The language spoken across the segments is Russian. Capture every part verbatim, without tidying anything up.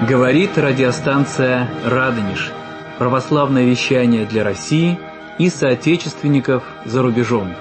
Говорит радиостанция «Радонеж». Православное вещание для России и соотечественников за рубежом.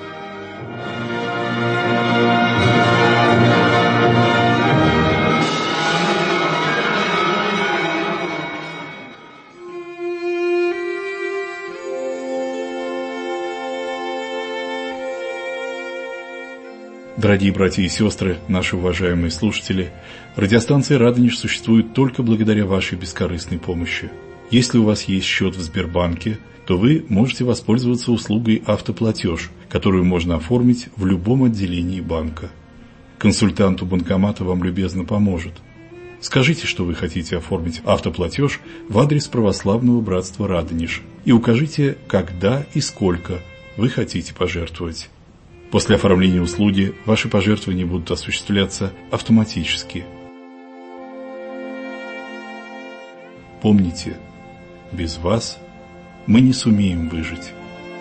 Дорогие братья и сестры, наши уважаемые слушатели, радиостанция «Радонеж» существует только благодаря вашей бескорыстной помощи. Если у вас есть счет в Сбербанке, то вы можете воспользоваться услугой «Автоплатеж», которую можно оформить в любом отделении банка. Консультант у банкомата вам любезно поможет. Скажите, что вы хотите оформить автоплатеж в адрес православного братства «Радонеж» и укажите, когда и сколько вы хотите пожертвовать. После оформления услуги ваши пожертвования будут осуществляться автоматически. Помните, без вас мы не сумеем выжить.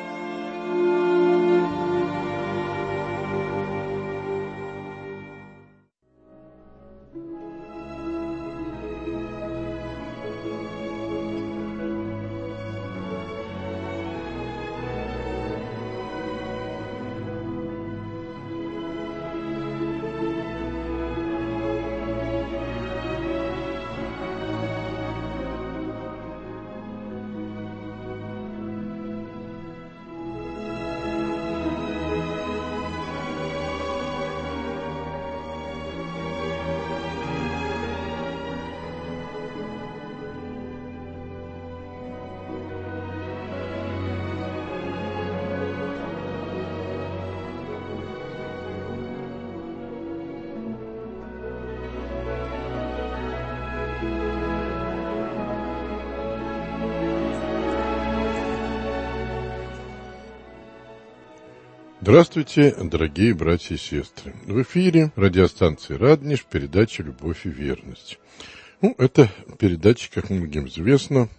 Здравствуйте, дорогие братья и сестры. В эфире радиостанции «Радонеж», передача «Любовь и верность». Ну, это передача, как многим известно,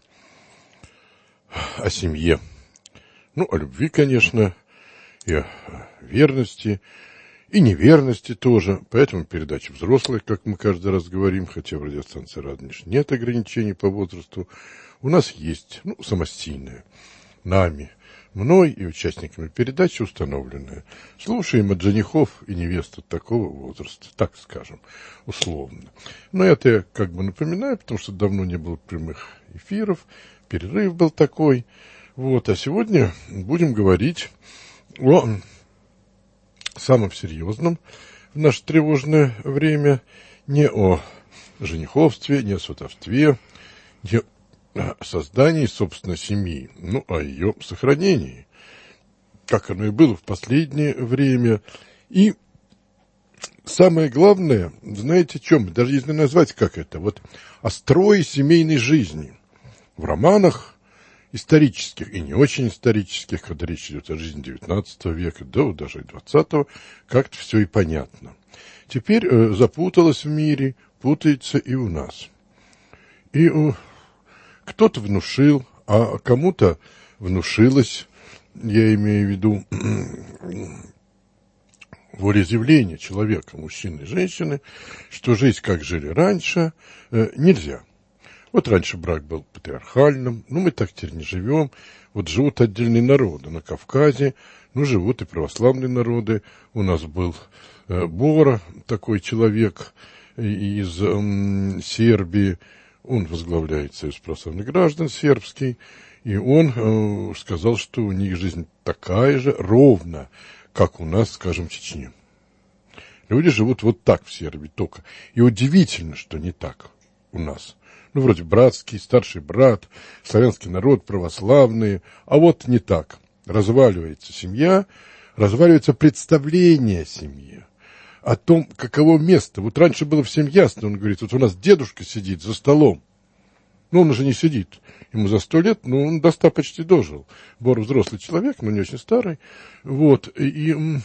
о семье. Ну, о любви, конечно, и о верности, и неверности тоже. Поэтому передача взрослая, как мы каждый раз говорим, хотя в радиостанции «Радонеж» нет ограничений по возрасту. У нас есть, ну, самостийная, нами, мной и участниками передачи установленная. Слушаем от женихов и невест от такого возраста, так скажем, условно. Но это я как бы напоминаю, потому что давно не было прямых эфиров, перерыв был такой. Вот, а сегодня будем говорить о самом серьезном в наше тревожное время, не о жениховстве, не о сватовстве, не о создании, собственно, семьи, ну, о ее сохранении, как оно и было в последнее время. И самое главное, знаете, чем, даже если назвать как это, вот о строе семейной жизни в романах исторических и не очень исторических, когда речь идет о жизни девятнадцатого века, да, даже и двадцатого, как-то все и понятно. Теперь э, запуталось в мире, путается и у нас. И э, кто-то внушил, а кому-то внушилось, я имею в виду волеизъявление человека, мужчины и женщины, что жить, как жили раньше, э, нельзя. Вот раньше брак был патриархальным, ну мы так теперь не живем. Вот живут отдельные народы на Кавказе, ну живут и православные народы. У нас был э, Бора, такой человек из э, Сербии. Он возглавляет Союз православных граждан сербский, и он э, сказал, что у них жизнь такая же, ровно, как у нас, скажем, в Чечне. Люди живут вот так в Сербии только. И удивительно, что не так у нас. Ну, вроде братский, старший брат, славянский народ, православные, а вот не так. Разваливается семья, разваливается представление о семье, о том, каково место. Вот раньше было всем ясно, он говорит, вот у нас дедушка сидит за столом. Ну, он уже не сидит. Ему за сто лет, но он до ста почти дожил. Бор взрослый человек, но не очень старый. Вот. И, и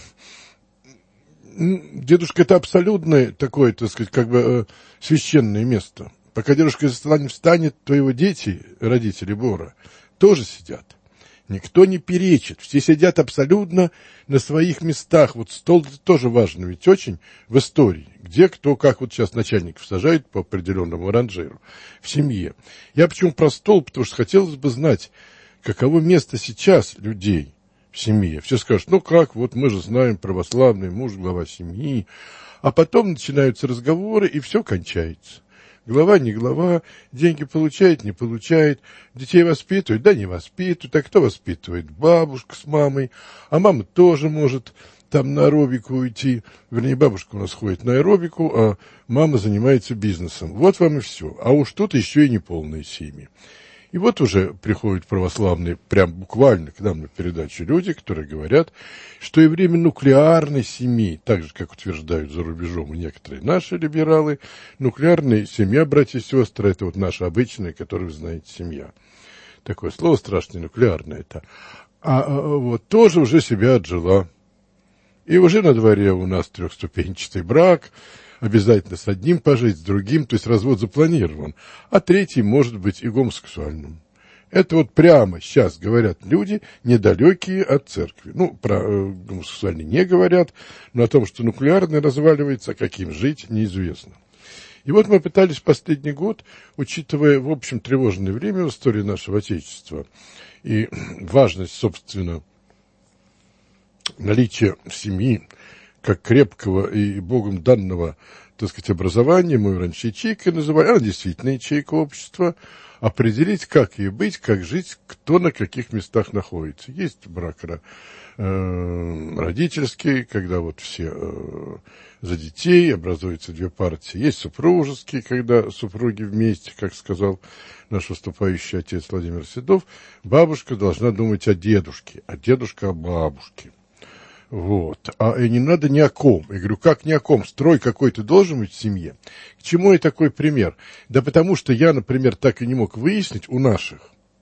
дедушка это абсолютное такое, так сказать, как бы священное место. Пока дедушка из-за стола не встанет, то его дети, родители Бора, тоже сидят. Никто не перечит, все сидят абсолютно на своих местах. Вот стол это тоже важно, ведь очень в истории, где кто, как вот сейчас начальников сажают по определенному ранжиру в семье. Я почему про стол, потому что хотелось бы знать, каково место сейчас людей в семье. Все скажут, ну как, вот мы же знаем, православный муж, глава семьи. А потом начинаются разговоры, и все кончается. Глава, не глава, деньги получает, не получает, детей воспитывает, да не воспитывает, а кто воспитывает? Бабушка с мамой, а мама тоже может там на аэробику уйти, вернее, бабушка у нас ходит на аэробику, а мама занимается бизнесом. Вот вам и все, а уж тут еще и неполные семьи. И вот уже приходят православные, прям буквально к нам на передачу люди, которые говорят, что и время нуклеарной семьи, так же, как утверждают за рубежом и некоторые наши либералы, нуклеарная семья, братья и сестры, это вот наша обычная, которую вы знаете, семья. Такое слово страшное, нуклеарное это. А, а вот тоже уже себя отжила. И уже на дворе у нас трехступенчатый брак, обязательно с одним пожить, с другим, то есть развод запланирован, а третий может быть и гомосексуальным. Это вот прямо сейчас говорят люди, недалекие от церкви. Ну, про э, гомосексуальные не говорят, но о том, что нуклеарный разваливается, а каким жить, неизвестно. И вот мы пытались последний год, учитывая, в общем, тревожное время в истории нашего Отечества и важность, собственно, наличия семьи, как крепкого и Богом данного, так сказать, образования, мы раньше ячейкой называли, она действительно ячейка общества, определить, как ей быть, как жить, кто на каких местах находится. Есть брак э, родительский, когда вот все э, за детей, образуются две партии. Есть супружеский, когда супруги вместе, как сказал наш выступающий отец Владимир Седов, бабушка должна думать о дедушке, а дедушка о бабушке. Вот. А и не надо ни о ком. Я говорю, как ни о ком? Строй какой-то должен быть в семье. К чему я такой пример? Да потому что я, например, так и не мог выяснить у наших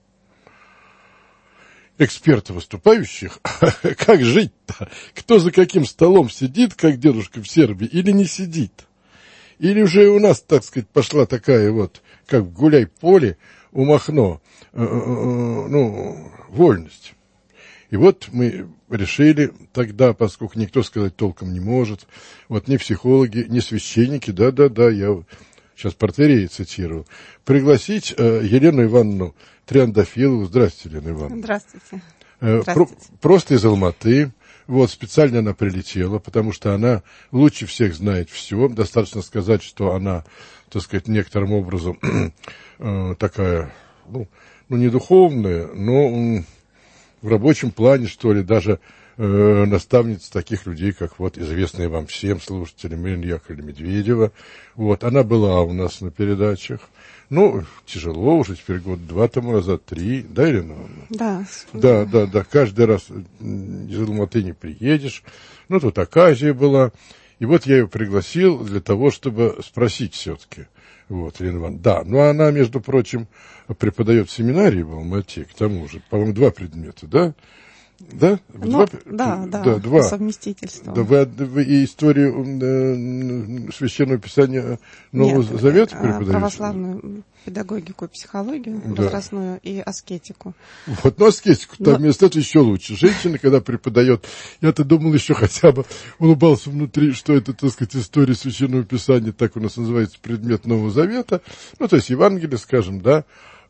экспертов выступающих, как жить-то? Кто за каким столом сидит, как дедушка в Сербии, или не сидит? Или уже у нас, так сказать, пошла такая вот, как в гуляй-поле у Махно, э, э, ну, вольность. И вот мы решили тогда, поскольку никто сказать толком не может, вот ни психологи, ни священники, да-да-да, я сейчас протоиерея цитирую, пригласить э, Елену Ивановну Триандафилову. Здравствуйте, Елена Ивановна. Здравствуйте. Э, Здравствуйте. Про, просто из Алматы. Вот, специально она прилетела, потому что она лучше всех знает все. Достаточно сказать, что она, так сказать, некоторым образом э, такая, ну, ну, не духовная, но... в рабочем плане, что ли, даже э, наставница таких людей, как вот известная вам всем слушателям Ирина Яковлевна Медведева. Вот, она была у нас на передачах. Ну, тяжело уже, теперь год-два тому назад, три, да, Ирина Ивановна? Да. Да, да, да, каждый раз из Алматы не приедешь. Ну, тут оказия была. И вот я ее пригласил для того, чтобы спросить все-таки. Вот, Елена Ивановна. Да, ну она, между прочим, преподает в семинарии в Алмате, к тому же, по-моему, два предмета, да? Да? Ну, два, да, да, да, два. Совместительство. Да, вы, вы и историю э, Священного Писания Нового Нет, Завета а, преподаете? Православную педагогику, психологию, да. Возрастную и аскетику. Вот, ну аскетику-то Но... вместо этого еще лучше. Женщина, когда преподает, я-то думал еще хотя бы, улыбался внутри, что это, так сказать, история Священного Писания, так у нас называется, предмет Нового Завета, ну, то есть Евангелие, скажем, да,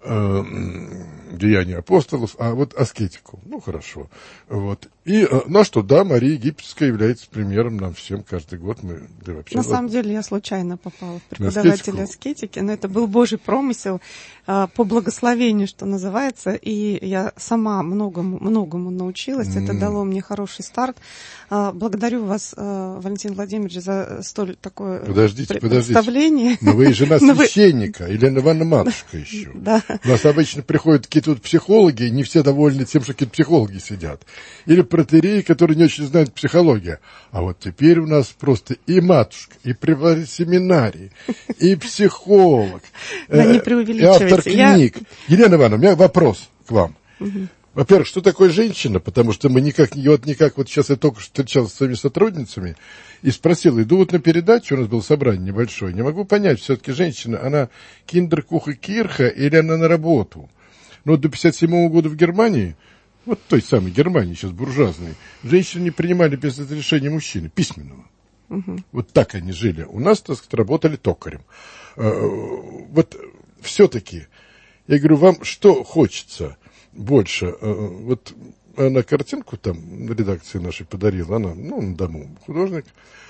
деяния апостолов, а вот аскетику. Ну, хорошо. Вот. И, ну, что, да, Мария Египетская является примером нам всем каждый год. Мы, да, вообще, На вот, самом деле я случайно попала в преподавателя аскетики, но это был Божий промысел по благословению, что называется, и я сама многому, многому научилась. Mm. Это дало мне хороший старт. Благодарю вас, Валентин Владимирович, за столь такое подождите, представление. Подождите, но вы жена священника, Елена Ивановна матушка еще. Да. У нас обычно приходят какие-то вот психологи, не все довольны тем, что какие-то психологи сидят. Или протоиереи, которые не очень знают психологию. А вот теперь у нас просто и матушка, и преподаватель семинарии, и психолог, и автор книг. Елена Ивановна, у меня вопрос к вам. Во-первых, что такое женщина? Потому что мы никак, вот никак, вот сейчас я только что встречался с своими сотрудницами и спросил, иду вот на передачу, у нас было собрание небольшое, не могу понять, все-таки женщина, она киндеркуха кирха или она на работу? Но до пятьдесят седьмого года в Германии вот той самой Германии, сейчас буржуазной, женщины не принимали без разрешения мужчины, письменного. Угу. Вот так они жили. У нас, так сказать, работали токарем. Вот все-таки, я говорю, вам что хочется больше? Вот она картинку там на редакции нашей подарила, она, ну, на дому художник,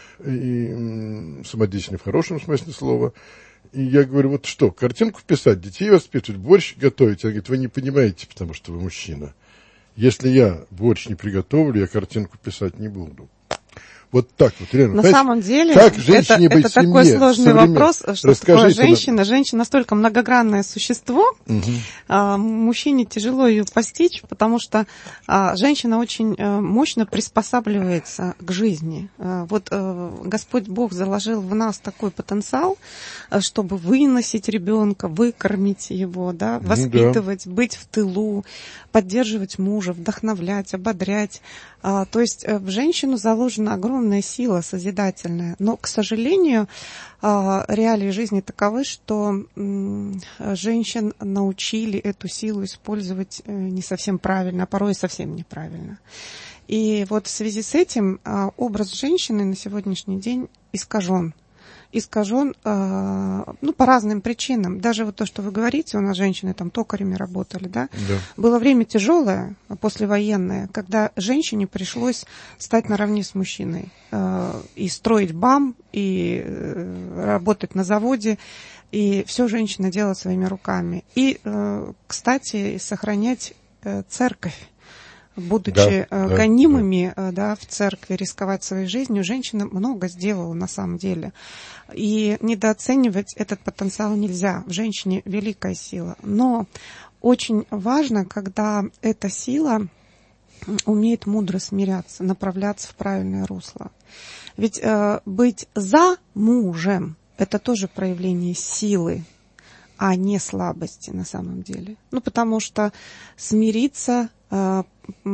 и самодеятельный в хорошем смысле слова. И я говорю, вот что, картинку писать, детей воспитывать, борщ готовить? Она говорит, вы не понимаете, потому что вы мужчина. Если я борщ не приготовлю, я картинку писать не буду. Вот так вот, Елена. На знаете, самом деле, как это, быть это такой семье, сложный вопрос, что Расскажите такое женщина. нам. Женщина настолько многогранное существо, угу. а, мужчине тяжело ее постичь, потому что а, женщина очень а, мощно приспосабливается к жизни. А, вот а, Господь Бог заложил в нас такой потенциал, а, чтобы выносить ребенка, выкормить его, да, воспитывать, ну, да. быть в тылу, поддерживать мужа, вдохновлять, ободрять. А, то есть в женщину заложена огромная сила созидательная. Но, к сожалению, а, реалии жизни таковы, что м, женщин научили эту силу использовать э, не совсем правильно, а порой совсем неправильно. И вот в связи с этим а, образ женщины на сегодняшний день искажен. искажен, э, ну, по разным причинам. Даже вот то, что вы говорите, у нас женщины там токарями работали, да? Да. Было время тяжелое, послевоенное, когда женщине пришлось стать наравне с мужчиной. Э, и строить БАМ, и э, работать на заводе, и все женщина делала своими руками. И, э, кстати, сохранять э, церковь. Будучи да, гонимыми да. Да, в церкви, рисковать своей жизнью, женщина много сделала на самом деле. И недооценивать этот потенциал нельзя. В женщине великая сила. Но очень важно, когда эта сила умеет мудро смиряться, направляться в правильное русло. Ведь э, быть за мужем – это тоже проявление силы, а не слабости на самом деле. Ну, потому что смириться, э,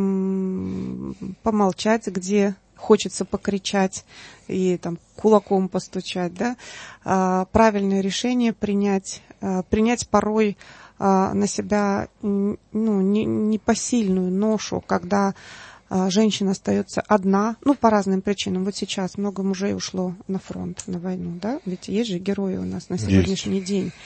помолчать, где хочется покричать и там кулаком постучать, да, э, правильное решение принять, э, принять порой э, на себя ну, не, непосильную ношу, когда э, женщина остается одна, ну, по разным причинам. Вот сейчас много мужей ушло на фронт, на войну, да, ведь есть же герои у нас на сегодняшний есть. день.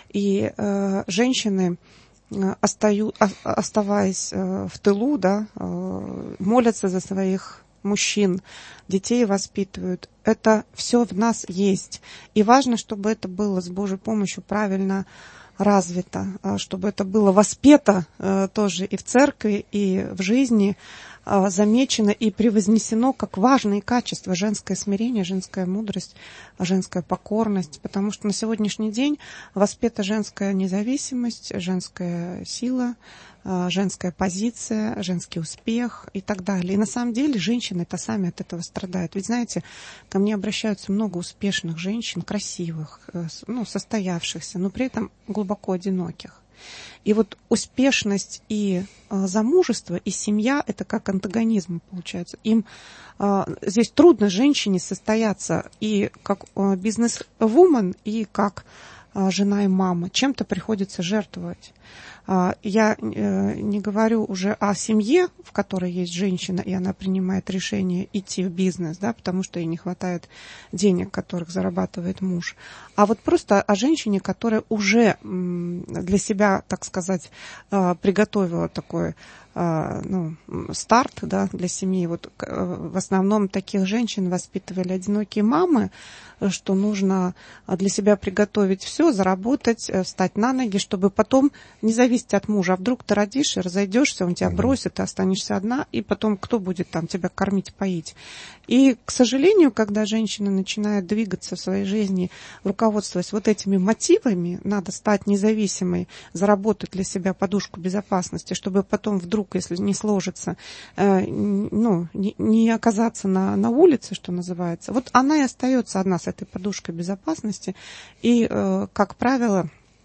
И э, женщины, э, остаю, о, оставаясь э, в тылу, да, э, молятся за своих мужчин, детей воспитывают. Это все в нас есть. И важно, чтобы это было с Божьей помощью правильно развито, чтобы это было воспето э, тоже и в церкви, и в жизни, э, замечено и превознесено как важные качества: женское смирение, женская мудрость, женская покорность. Потому что на сегодняшний день воспета женская независимость, женская сила, э, женская позиция, женский успех и так далее. И на самом деле женщины-то сами от этого страдают. Ведь, знаете, ко мне обращаются много успешных женщин, красивых, э, ну, состоявшихся, но при этом глубоко одиноких. И вот успешность и э, замужество, и семья – это как антагонизм получается. Им э, здесь трудно женщине состояться и как э, бизнес-вумен, и как э, жена и мама. Чем-то приходится жертвовать. Э, я э, не говорю уже о семье, в которой есть женщина, и она принимает решение идти в бизнес, да, потому что ей не хватает денег, которых зарабатывает муж. А вот просто о женщине, которая уже м, для себя, так сказать, э, приготовила такой э, ну, старт, да, для семьи. Вот э, в основном таких женщин воспитывали одинокие мамы, что нужно для себя приготовить все, заработать, встать на ноги, чтобы потом не зависеть от мужа. А вдруг ты родишь и разойдешься, он тебя бросит, ты останешься одна, и потом кто будет там тебя кормить, поить? И, к сожалению, когда женщина начинает двигаться в своей жизни, руководствуясь вот этими мотивами, надо стать независимой, заработать для себя подушку безопасности, чтобы потом вдруг, если не сложится, э, ну, не, не оказаться на, на улице, что называется, вот она и остается одна с этой подушкой безопасности. И, э, как правило,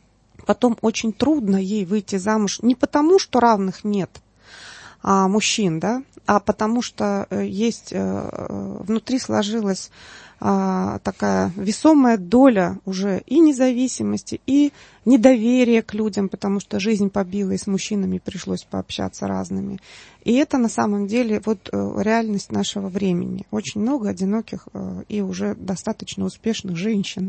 потом очень трудно ей выйти замуж не потому, что равных нет а, мужчин, да, а потому что есть, внутри сложилась а, такая весомая доля уже и независимости, и недоверия к людям, потому что жизнь побила, и с мужчинами пришлось пообщаться разными. И это на самом деле вот реальность нашего времени. Очень много одиноких и уже достаточно успешных женщин.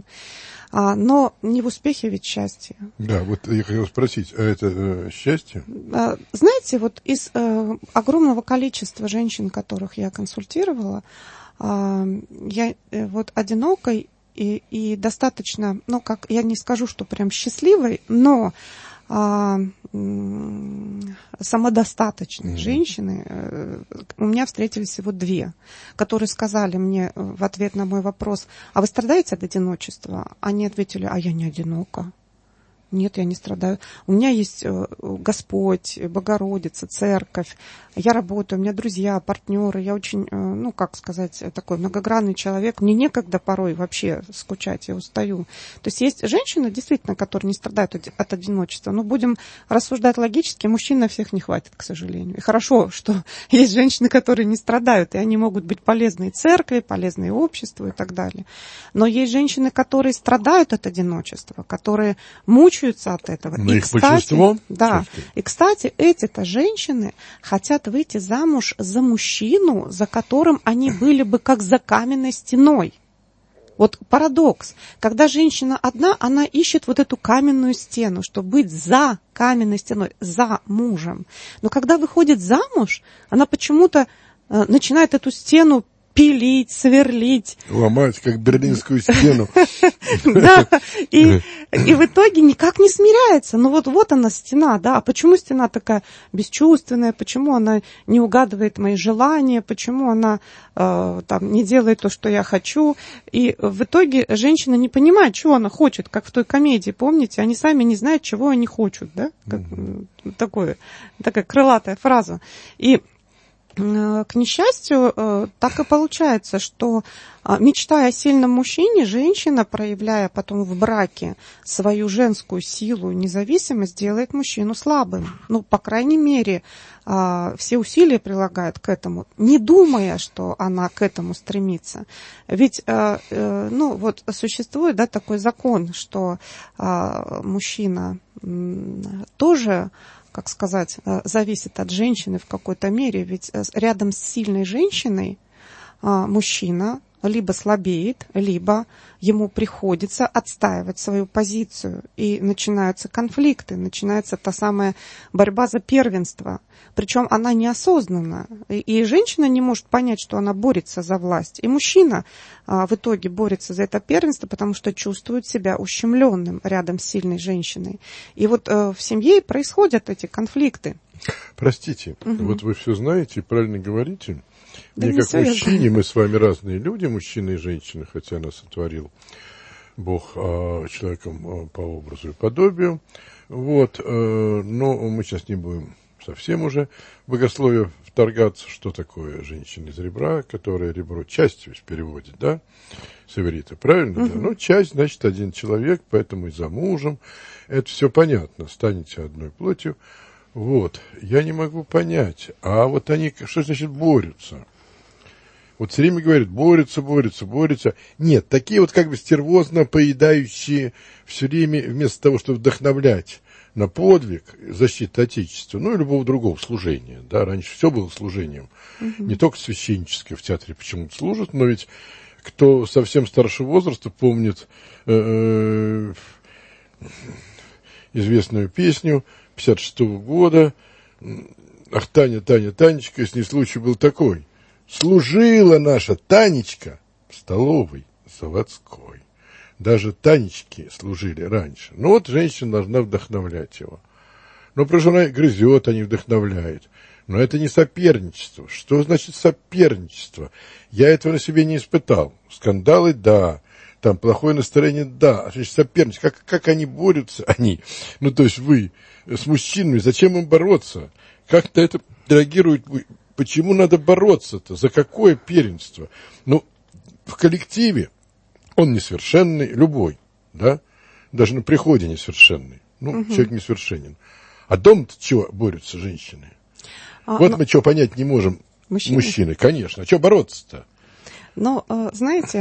Но не в успехе ведь счастье. Да, вот я хотел спросить, а это э, счастье? Знаете, вот из э, огромного количества женщин, которых я консультировала, э, я э, вот одинокой и, и достаточно, ну, как я не скажу, что прям счастливой, но а, самодостаточные mm-hmm. женщины, э, у меня встретились всего две, которые сказали мне в ответ на мой вопрос: а вы страдаете от одиночества? Они ответили: а я не одинока. Нет, я не страдаю. У меня есть Господь, Богородица, церковь. Я работаю, у меня друзья, партнеры. Я очень, ну, как сказать, такой многогранный человек. Мне некогда порой вообще скучать, я устаю. То есть есть женщины, действительно, которые не страдают от одиночества. Но будем рассуждать логически, мужчин на всех не хватит, к сожалению. И хорошо, что есть женщины, которые не страдают, и они могут быть полезны и церкви, полезны и обществу и так далее. Но есть женщины, которые страдают от одиночества, которые мучаются от этого. Но и, их кстати, большинство? Да. И, кстати, эти-то женщины хотят выйти замуж за мужчину, за которым они были бы как за каменной стеной. Вот парадокс. Когда женщина одна, она ищет вот эту каменную стену, чтобы быть за каменной стеной, за мужем. Но когда выходит замуж, она почему-то э, начинает эту стену пилить, сверлить. Ломать, как Берлинскую стену. Да, и в итоге никак не смиряется. Ну вот вот она стена, да. А почему стена такая бесчувственная? Почему она не угадывает мои желания? Почему она там не делает то, что я хочу? И в итоге женщина не понимает, чего она хочет, как в той комедии, помните? Они сами не знают, чего они хотят, да? Такое, такая крылатая фраза. И к несчастью, так и получается, что, мечтая о сильном мужчине, женщина, проявляя потом в браке свою женскую силу и независимость, делает мужчину слабым. Ну, по крайней мере, все усилия прилагает к этому, не думая, что она к этому стремится. Ведь, ну, вот существует, да, такой закон, что мужчина тоже, как сказать, зависит от женщины в какой-то мере. Ведь рядом с сильной женщиной мужчина либо слабеет, либо ему приходится отстаивать свою позицию. И начинаются конфликты, начинается та самая борьба за первенство. Причем она неосознанна. И, и женщина не может понять, что она борется за власть. И мужчина а, в итоге борется за это первенство, потому что чувствует себя ущемленным рядом с сильной женщиной. И вот а, в семье происходят эти конфликты. Простите, угу. Вот вы все знаете и правильно говорите. Да Мне как мужчине, мы с вами разные люди, мужчины и женщины, хотя нас сотворил Бог а, человеком а, по образу и подобию. Вот, а, но мы сейчас не будем совсем уже в богословие вторгаться, что такое женщина из ребра, которая ребро частью в переводе, да, с иврита, правильно? Uh-huh. Да? Ну, часть, значит, один человек, поэтому и за мужем. Это все понятно, станете одной плотью. Вот, я не могу понять, а вот они, что значит борются? Вот все время говорят, борются, борются, борются. Нет, такие вот как бы стервозно поедающие все время, вместо того, чтобы вдохновлять на подвиг, защиту Отечества, ну и любого другого служения. Да, раньше все было служением. Угу. Не только священническое в театре почему-то служат, но ведь кто совсем старшего возраста помнит э, известную песню пятьдесят шестого года. Ах, Таня, Таня, Танечка, с ней случай был такой. Служила наша Танечка в столовой заводской. Даже Танечки служили раньше. Ну вот женщина должна вдохновлять его. Но просто она грызет, а не вдохновляет. Но это не соперничество. Что значит соперничество? Я этого на себе не испытал. Скандалы, да. Там плохое настроение, да. А значит, соперничество. Как, как они борются, они, ну то есть вы, с мужчинами, зачем им бороться? Как-то это реагирует вы. Почему надо бороться-то? За какое первенство? Ну, в коллективе он несовершенный, любой, да? Даже на приходе несовершенный. Ну, угу. Человек несовершенен. А дома-то чего борются женщины? А, вот но... мы чего понять не можем. Мужчины? Мужчины, конечно. А что бороться-то? Но, знаете,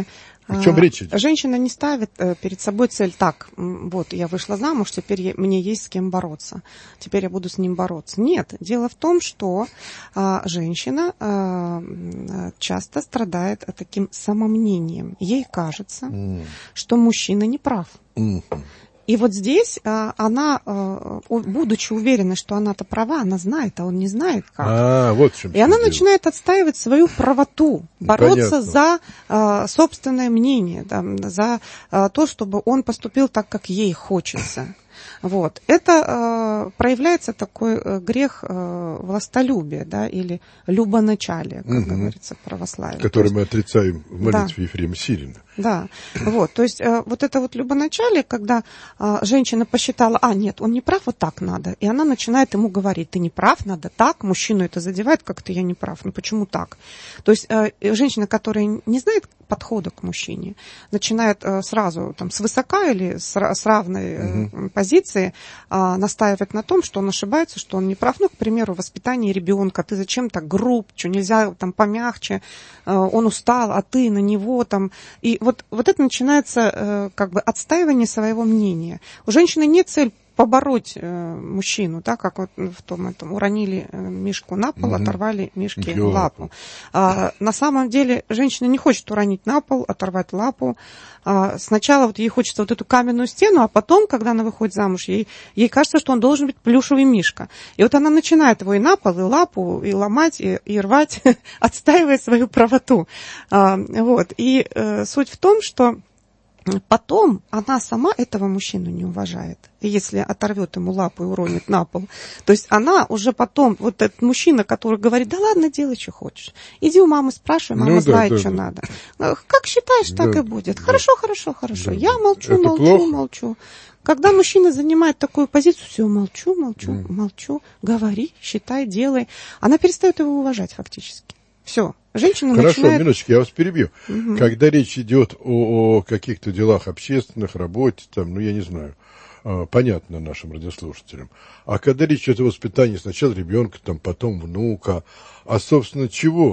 О чем речь идет? Женщина не ставит перед собой цель: так, вот, я вышла замуж, теперь мне есть с кем бороться, теперь я буду с ним бороться. Нет, дело в том, что а, женщина а, часто страдает таким самомнением. Ей кажется, mm. что мужчина не прав. Mm-hmm. И вот здесь а, она, а, будучи уверена, что она-то права, она знает, а он не знает как. А, вот в чем и она дело. начинает отстаивать свою правоту, бороться Понятно. за а, собственное мнение, да, за а, то, чтобы он поступил так, как ей хочется. Вот. Это э, проявляется такой э, грех э, властолюбия, да, или любоначалия, как угу. говорится в православии. Который есть, мы отрицаем в молитве да. Ефрема Сирина. Да, вот, то есть э, вот это вот любоначалие, когда э, женщина посчитала, а, нет, он не прав, вот так надо, и она начинает ему говорить, ты не прав, надо так, мужчину это задевает, как-то я не прав, ну почему так? То есть э, женщина, которая не знает подхода к мужчине, начинает э, сразу там свысока или с, с равной э, угу. позиции э, настаивать на том, что он ошибается, что он не прав. Ну, к примеру, воспитание ребенка, ты зачем так груб, что нельзя там помягче, э, он устал, а ты на него там. И вот, вот это начинается э, как бы отстаивание своего мнения. У женщины нет цели побороть э, мужчину, да, как вот в том этом, уронили э, мишку на пол, угу. оторвали мишке Ё. лапу. А, на самом деле женщина не хочет уронить на пол, оторвать лапу. А, сначала вот ей хочется вот эту каменную стену, а потом, когда она выходит замуж, ей, ей кажется, что он должен быть плюшевый мишка. И вот она начинает его и на пол, и лапу, и ломать, и, и рвать, отстаивая свою правоту. А, вот. И э, суть в том, что потом она сама этого мужчину не уважает. И если оторвет ему лапу и уронит на пол, то есть она уже потом, вот этот мужчина, который говорит, да ладно, делай, что хочешь. Иди у мамы спрашивай, мама ну, знает, да, что да. надо. Как считаешь, да, так и будет. Да. Хорошо, хорошо, хорошо. Да. Я молчу, Это молчу, плохо? молчу. Когда мужчина занимает такую позицию, все, молчу, молчу, mm. молчу, говори, считай, делай. Она перестает его уважать фактически. Все. Женщина Хорошо, начинает... минуточку, я вас перебью. Угу. Когда речь идет о, о каких-то делах общественных, работе, там, ну, я не знаю, э, понятно нашим радиослушателям. А когда речь идет о воспитании сначала ребенка, там, потом внука, а, собственно,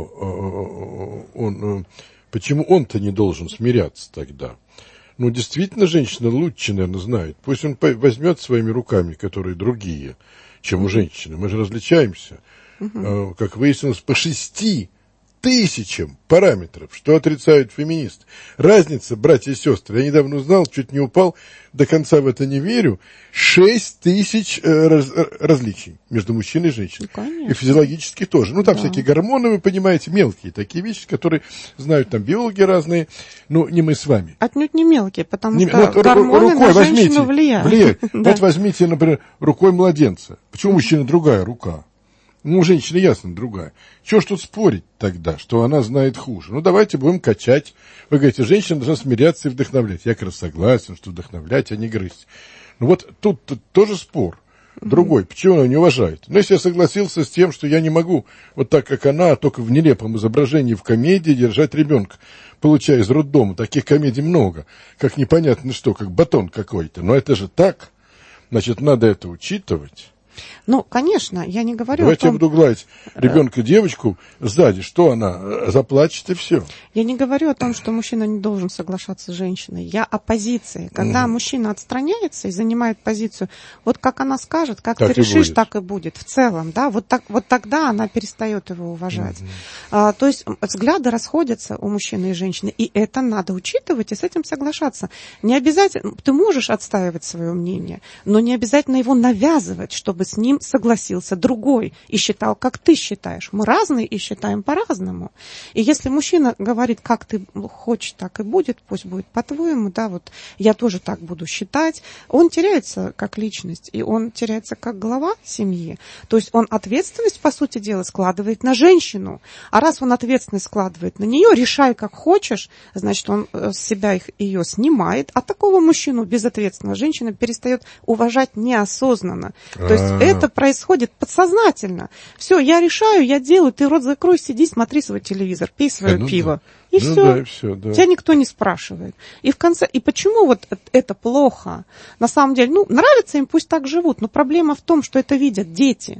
чего э, он, э, почему он-то не должен смиряться тогда? Ну, действительно, женщина лучше, наверное, знает. Пусть он возьмет своими руками, которые другие, чем у женщины. Мы же различаемся, угу. э, как выяснилось, по шести тысячам параметров, что отрицают феминисты. Разница, братья и сестры, я недавно узнал, чуть не упал, до конца в это не верю, шесть тысяч э, раз, различий между мужчиной и женщиной. Ну, и физиологически тоже. Ну, там да. всякие гормоны, вы понимаете, мелкие такие вещи, которые знают там биологи разные, но не мы с вами. Отнюдь не мелкие, потому не, что вот, гормоны рукой на возьмите, женщину влияют. влияют. да. Вот возьмите, например, рукой младенца. Почему у мужчины другая рука? Ну, у женщины ясно другая. Чего ж тут спорить тогда, что она знает хуже? Ну, давайте будем качать. Вы говорите, женщина должна смиряться и вдохновлять. Я как раз согласен, что вдохновлять, а не грызть. Ну, вот тут, тут тоже спор. Другой. Почему она не уважает? Ну, если я согласился с тем, что я не могу вот так, как она, только в нелепом изображении в комедии держать ребенка, получая из роддома. Таких комедий много. Как непонятно что, как батон какой-то. Но это же так. Значит, надо это учитывать. Ну, конечно, я не говорю Давайте о том... я буду гладить ребенка, девочку сзади, что она заплачет и все. Я не говорю о том, что мужчина не должен соглашаться с женщиной. Я о позиции. Когда угу. мужчина отстраняется и занимает позицию, вот как она скажет, как так ты решишь, будет. так и будет. В целом, да, вот, так, вот тогда она перестает его уважать. Угу. А, то есть взгляды расходятся у мужчины и женщины, и это надо учитывать и с этим соглашаться. Не обязательно, ты можешь отстаивать свое мнение, но не обязательно его навязывать, чтобы с ним согласился другой и считал, как ты считаешь. Мы разные и считаем по-разному. И если мужчина говорит, как ты хочешь, так и будет, пусть будет по-твоему, да, вот я тоже так буду считать, он теряется как личность, и он теряется как глава семьи. То есть он ответственность, по сути дела, складывает на женщину. А раз он ответственность складывает на нее, решай, как хочешь, значит, он с себя их, ее снимает, а такого мужчину безответственного женщина перестает уважать неосознанно. То есть это происходит подсознательно. Все, я решаю, я делаю, ты рот закрой, сиди, смотри свой телевизор, пей свое ну, пиво. Да. И ну, все. Да, и все да. Тебя никто не спрашивает. И в конце, и почему вот это плохо? На самом деле, ну, нравится им, пусть так живут, но проблема в том, что это видят дети.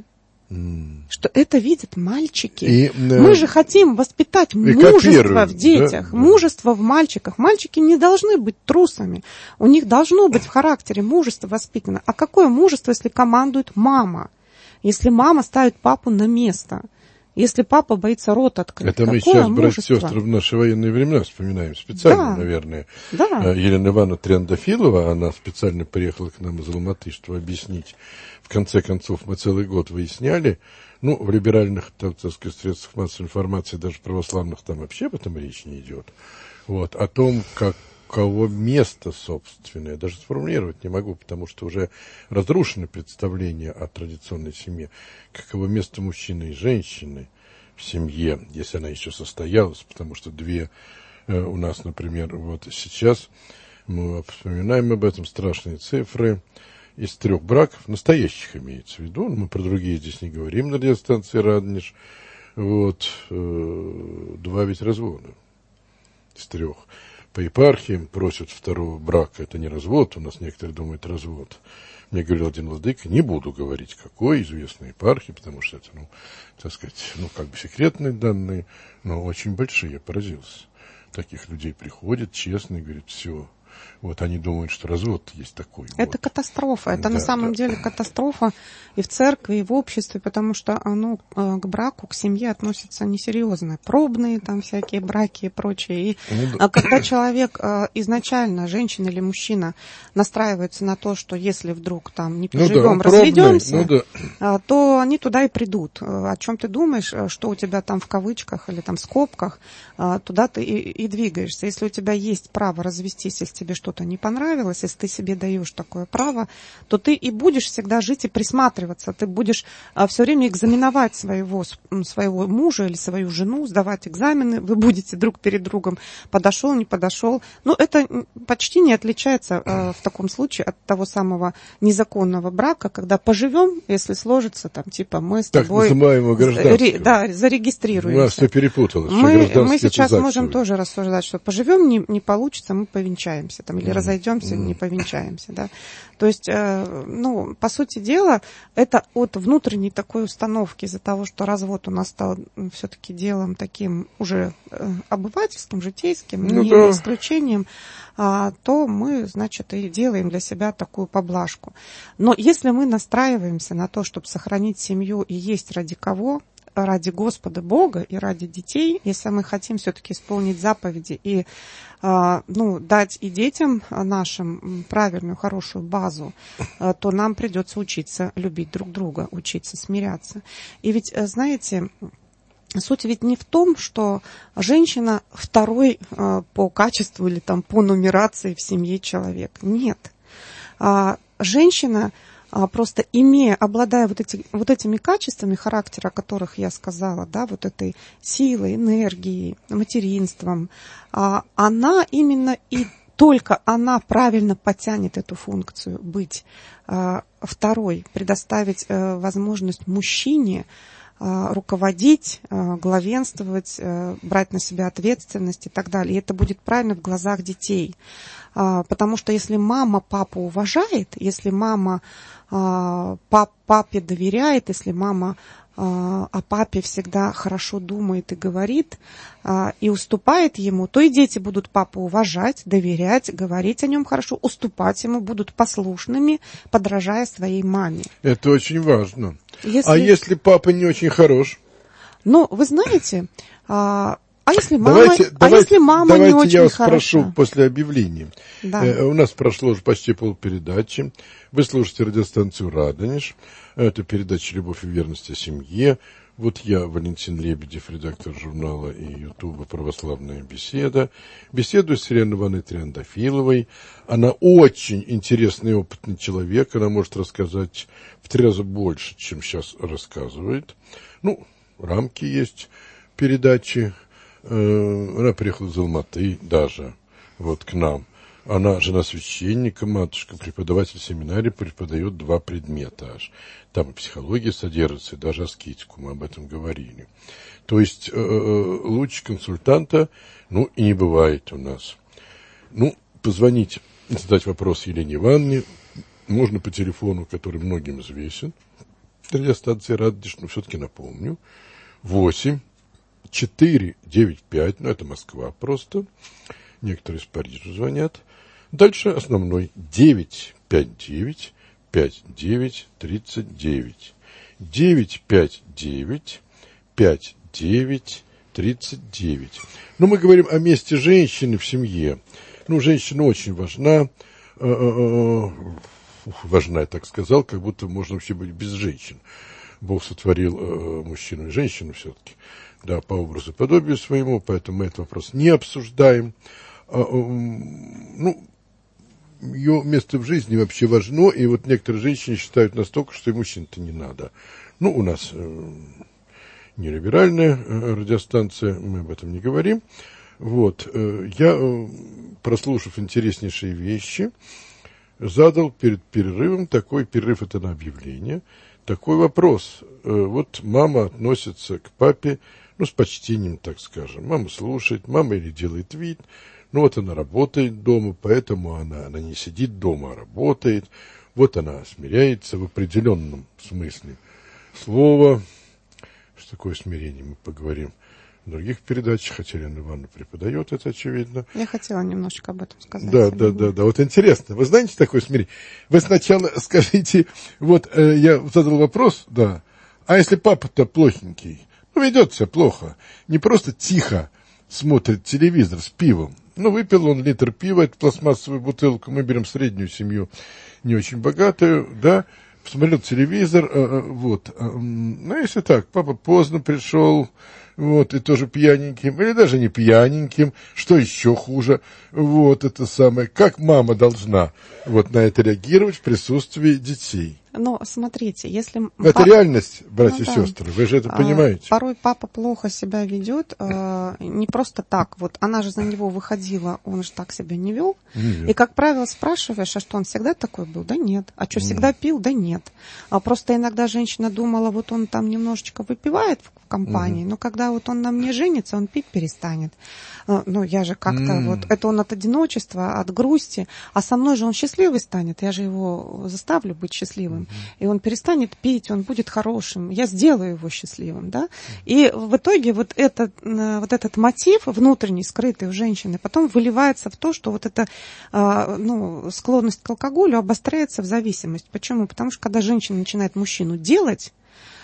Mm. Что это видят мальчики. И, Мы же хотим воспитать мужество в детях, да? мужество в мальчиках. Мальчики не должны быть трусами. У них должно быть в характере мужество воспитано. А какое мужество, если командует мама? Если мама ставит папу на место? Если папа боится рот открыть? Это мы сейчас, братья и сестры, в наши военные времена вспоминаем специально, да. наверное. Да. Елена Ивановна Трендафилова, она специально приехала к нам из Алматы, чтобы объяснить. В конце концов, мы целый год выясняли, ну, в либеральных, так сказать, средствах массовой информации, даже православных, там вообще об этом речь не идет. Вот, о том, как кого место собственное, даже сформулировать не могу, потому что уже разрушено представление о традиционной семье, каково место мужчины и женщины в семье, если она еще состоялась, потому что две э, у нас, например, вот сейчас мы вспоминаем об этом страшные цифры, из трех браков, настоящих имеется в виду, мы про другие здесь не говорим на радиостанции «Радонеж», вот, э, два ведь развода из трех. По епархиям просят второго брака, это не развод, у нас некоторые думают развод. Мне говорил один владыка, не буду говорить, какой, известной епархии, потому что это, ну, так сказать, ну, как бы секретные данные, но очень большие, я поразился. Таких людей приходят, честные, говорят, все. Вот они думают, что развод есть такой. Это вот. Катастрофа. Это да, на самом да. деле катастрофа и в церкви, и в обществе, потому что оно к браку, к семье относится несерьезно. Пробные там всякие браки и прочее. И ну, да. когда человек изначально, женщина или мужчина, настраивается на то, что если вдруг там не поживем, ну, да, разведемся, ну, да. то они туда и придут. О чем ты думаешь, что у тебя там в кавычках или там в скобках, туда ты и, и двигаешься. Если у тебя есть право развестись, если тебе что-то не понравилось, если ты себе даешь такое право, то ты и будешь всегда жить и присматриваться. Ты будешь а, все время экзаменовать своего, своего мужа или свою жену, сдавать экзамены. Вы будете друг перед другом, подошел, не подошел. Но это почти не отличается а, в таком случае от того самого незаконного брака, когда поживем, если сложится, там, типа, мы с так тобой ре, да, зарегистрируемся. У нас все перепуталось. Мы, мы сейчас можем тоже рассуждать, что поживем, не, не получится, мы повенчаемся. Там, или mm. разойдемся, mm. не повенчаемся, да. То есть, э, ну, по сути дела, это от внутренней такой установки из-за того, что развод у нас стал все-таки делом таким уже э, обывательским, житейским, ну, не да. исключением, а, то мы, значит, и делаем для себя такую поблажку. Но если мы настраиваемся на то, чтобы сохранить семью и есть ради кого, ради Господа Бога и ради детей, если мы хотим все-таки исполнить заповеди и э, ну, дать и детям нашим правильную, хорошую базу, э, то нам придется учиться любить друг друга, учиться смиряться. И ведь, э, знаете, суть ведь не в том, что женщина второй э, по качеству или там, по нумерации в семье человек. Нет. А, женщина просто имея, обладая вот, эти, вот этими качествами характера, о которых я сказала, да, вот этой силой, энергией, материнством, она именно и только она правильно потянет эту функцию быть второй, предоставить возможность мужчине руководить, главенствовать, брать на себя ответственность и так далее. И это будет правильно в глазах детей. Потому что если мама папу уважает, если мама пап, папе доверяет, если мама о папе всегда хорошо думает и говорит, и уступает ему, то и дети будут папу уважать, доверять, говорить о нем хорошо, уступать ему, будут послушными, подражая своей маме. Это очень важно. Если... А если папа не очень хорош? Ну, вы знаете... А если мама, давайте, а давайте, если мама давайте не очень я вас хороша? Спрошу после объявления. Да. Э, у нас прошло уже почти полпередачи. Вы слушаете радиостанцию «Радонеж». Это передача «Любовь и верность о семье». Вот я, Валентин Лебедев, редактор журнала и ютуба «Православная беседа». Беседую с Еленой Ивановной Трендафиловой. Она очень интересный и опытный человек. Она может рассказать в три раза больше, чем сейчас рассказывает. Ну, рамки есть передачи. Она приехала из Алматы даже, вот к нам. Она жена священника, матушка, преподаватель семинарии, преподает два предмета аж. Там и психология содержится, и даже аскетику, мы об этом говорили. То есть э, лучше консультанта, ну, и не бывает у нас. Ну, позвонить, задать вопрос Елене Ивановне можно по телефону, который многим известен. радиостанции «Радонеж», ну, все-таки напомню, восемь четыре девять пять, ну, это Москва просто, некоторые из Парижа звонят. Дальше основной девять пять девять пять девять тридцать девять. девять пять девять пять девять тридцать девять. Ну, мы говорим о месте женщины в семье. Ну, женщина очень важна. Важна, я так сказал, как будто можно вообще быть без женщин. Бог сотворил э, мужчину и женщину все-таки, да, по образу и подобию своему, поэтому мы этот вопрос не обсуждаем. А, э, ну, ее место в жизни вообще важно, и вот некоторые женщины считают настолько, что и мужчин-то не надо. Ну, у нас э, не либеральная э, радиостанция, мы об этом не говорим. Вот, э, я, э, прослушав интереснейшие вещи, задал перед перерывом, такой перерыв это на объявление, такой вопрос. Вот мама относится к папе, ну, с почтением, так скажем. Мама слушает, мама или делает вид, ну, вот она работает дома, поэтому она, она не сидит дома, а работает. Вот она смиряется в определенном смысле слова. Что такое смирение, мы поговорим в других передачах, хотя Елена Ивановна преподает, это очевидно. Я хотела немножечко об этом сказать. Да, да, да, да. Вот интересно. Вы знаете такое смирение? Вы сначала скажите, вот э, я задал вопрос, да, а если папа-то плохенький, ну, ведет себя плохо, не просто тихо смотрит телевизор с пивом, ну, выпил он литр пива, эту пластмассовую бутылку, мы берем среднюю семью, не очень богатую, да, посмотрел телевизор, э, э, вот, э, ну, если так, папа поздно пришел, вот, и тоже пьяненьким, или даже не пьяненьким, что еще хуже, вот, это самое, как мама должна, вот, на это реагировать в присутствии детей. Но смотрите, если... Это пап... реальность, братья ну, и да. сестры, вы же это понимаете. Порой папа плохо себя ведет, э, не просто так, вот, она же за него выходила, он же так себя не вел, Нет. и, как правило, спрашиваешь, а что, он всегда такой был? Да нет. А что, всегда пил? Да нет. А просто иногда женщина думала, вот он там немножечко выпивает в компании, угу. но когда вот он на мне женится, он пить перестанет. Ну, я же как-то, mm. вот, это он от одиночества, от грусти, а со мной же он счастливый станет, я же его заставлю быть счастливым, mm-hmm. и он перестанет пить, он будет хорошим, я сделаю его счастливым, да, mm-hmm. и в итоге вот этот, вот этот мотив внутренний, скрытый у женщины, потом выливается в то, что вот эта, ну, склонность к алкоголю обостряется в зависимость. Почему? Потому что когда женщина начинает мужчину делать,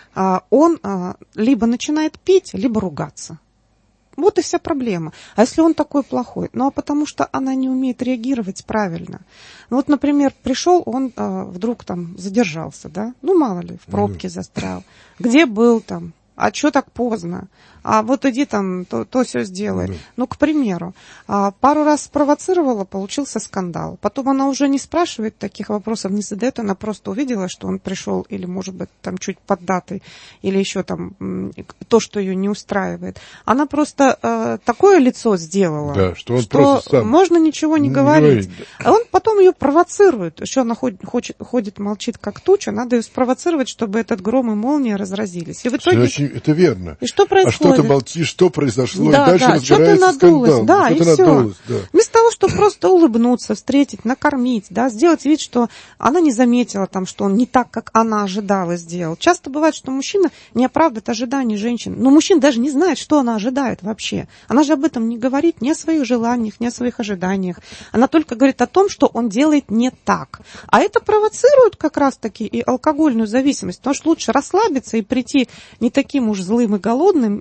он либо начинает пить, либо ругаться. Вот и вся проблема. А если он такой плохой? Ну, а потому что она не умеет реагировать правильно. Ну, вот, например, пришел, он а, вдруг там задержался, да? Ну, мало ли, в пробке застрял. Где был там? А что так поздно? А вот иди там, то, то все сделай. Да. Ну, к примеру, а, пару раз спровоцировала, получился скандал. Потом она уже не спрашивает таких вопросов, не задает, она просто увидела, что он пришел, или, может быть, там чуть поддатый, или еще там то, что ее не устраивает. Она просто а, такое лицо сделала, да, что, он что просто сам можно ничего не, не говорить. говорит. А он потом ее провоцирует. Еще она ходит, хочет, ходит, молчит как туча, надо ее спровоцировать, чтобы этот гром и молния разразились. И в итоге... Очень, это верно. И что происходит? А что ты молчишь, что произошло, да, и дальше да, разбирается скандал. Да, и все. Надулась, да. Вместо того, чтобы просто улыбнуться, встретить, накормить, да, сделать вид, что она не заметила, там, что он не так, как она ожидала, сделал. Часто бывает, что мужчина не оправдывает ожиданий женщин, но мужчина даже не знает, что она ожидает вообще. Она же об этом не говорит, ни о своих желаниях, ни о своих ожиданиях. Она только говорит о том, что он делает не так. А это провоцирует как раз-таки и алкогольную зависимость, потому что лучше расслабиться и прийти не таким уж злым и голодным,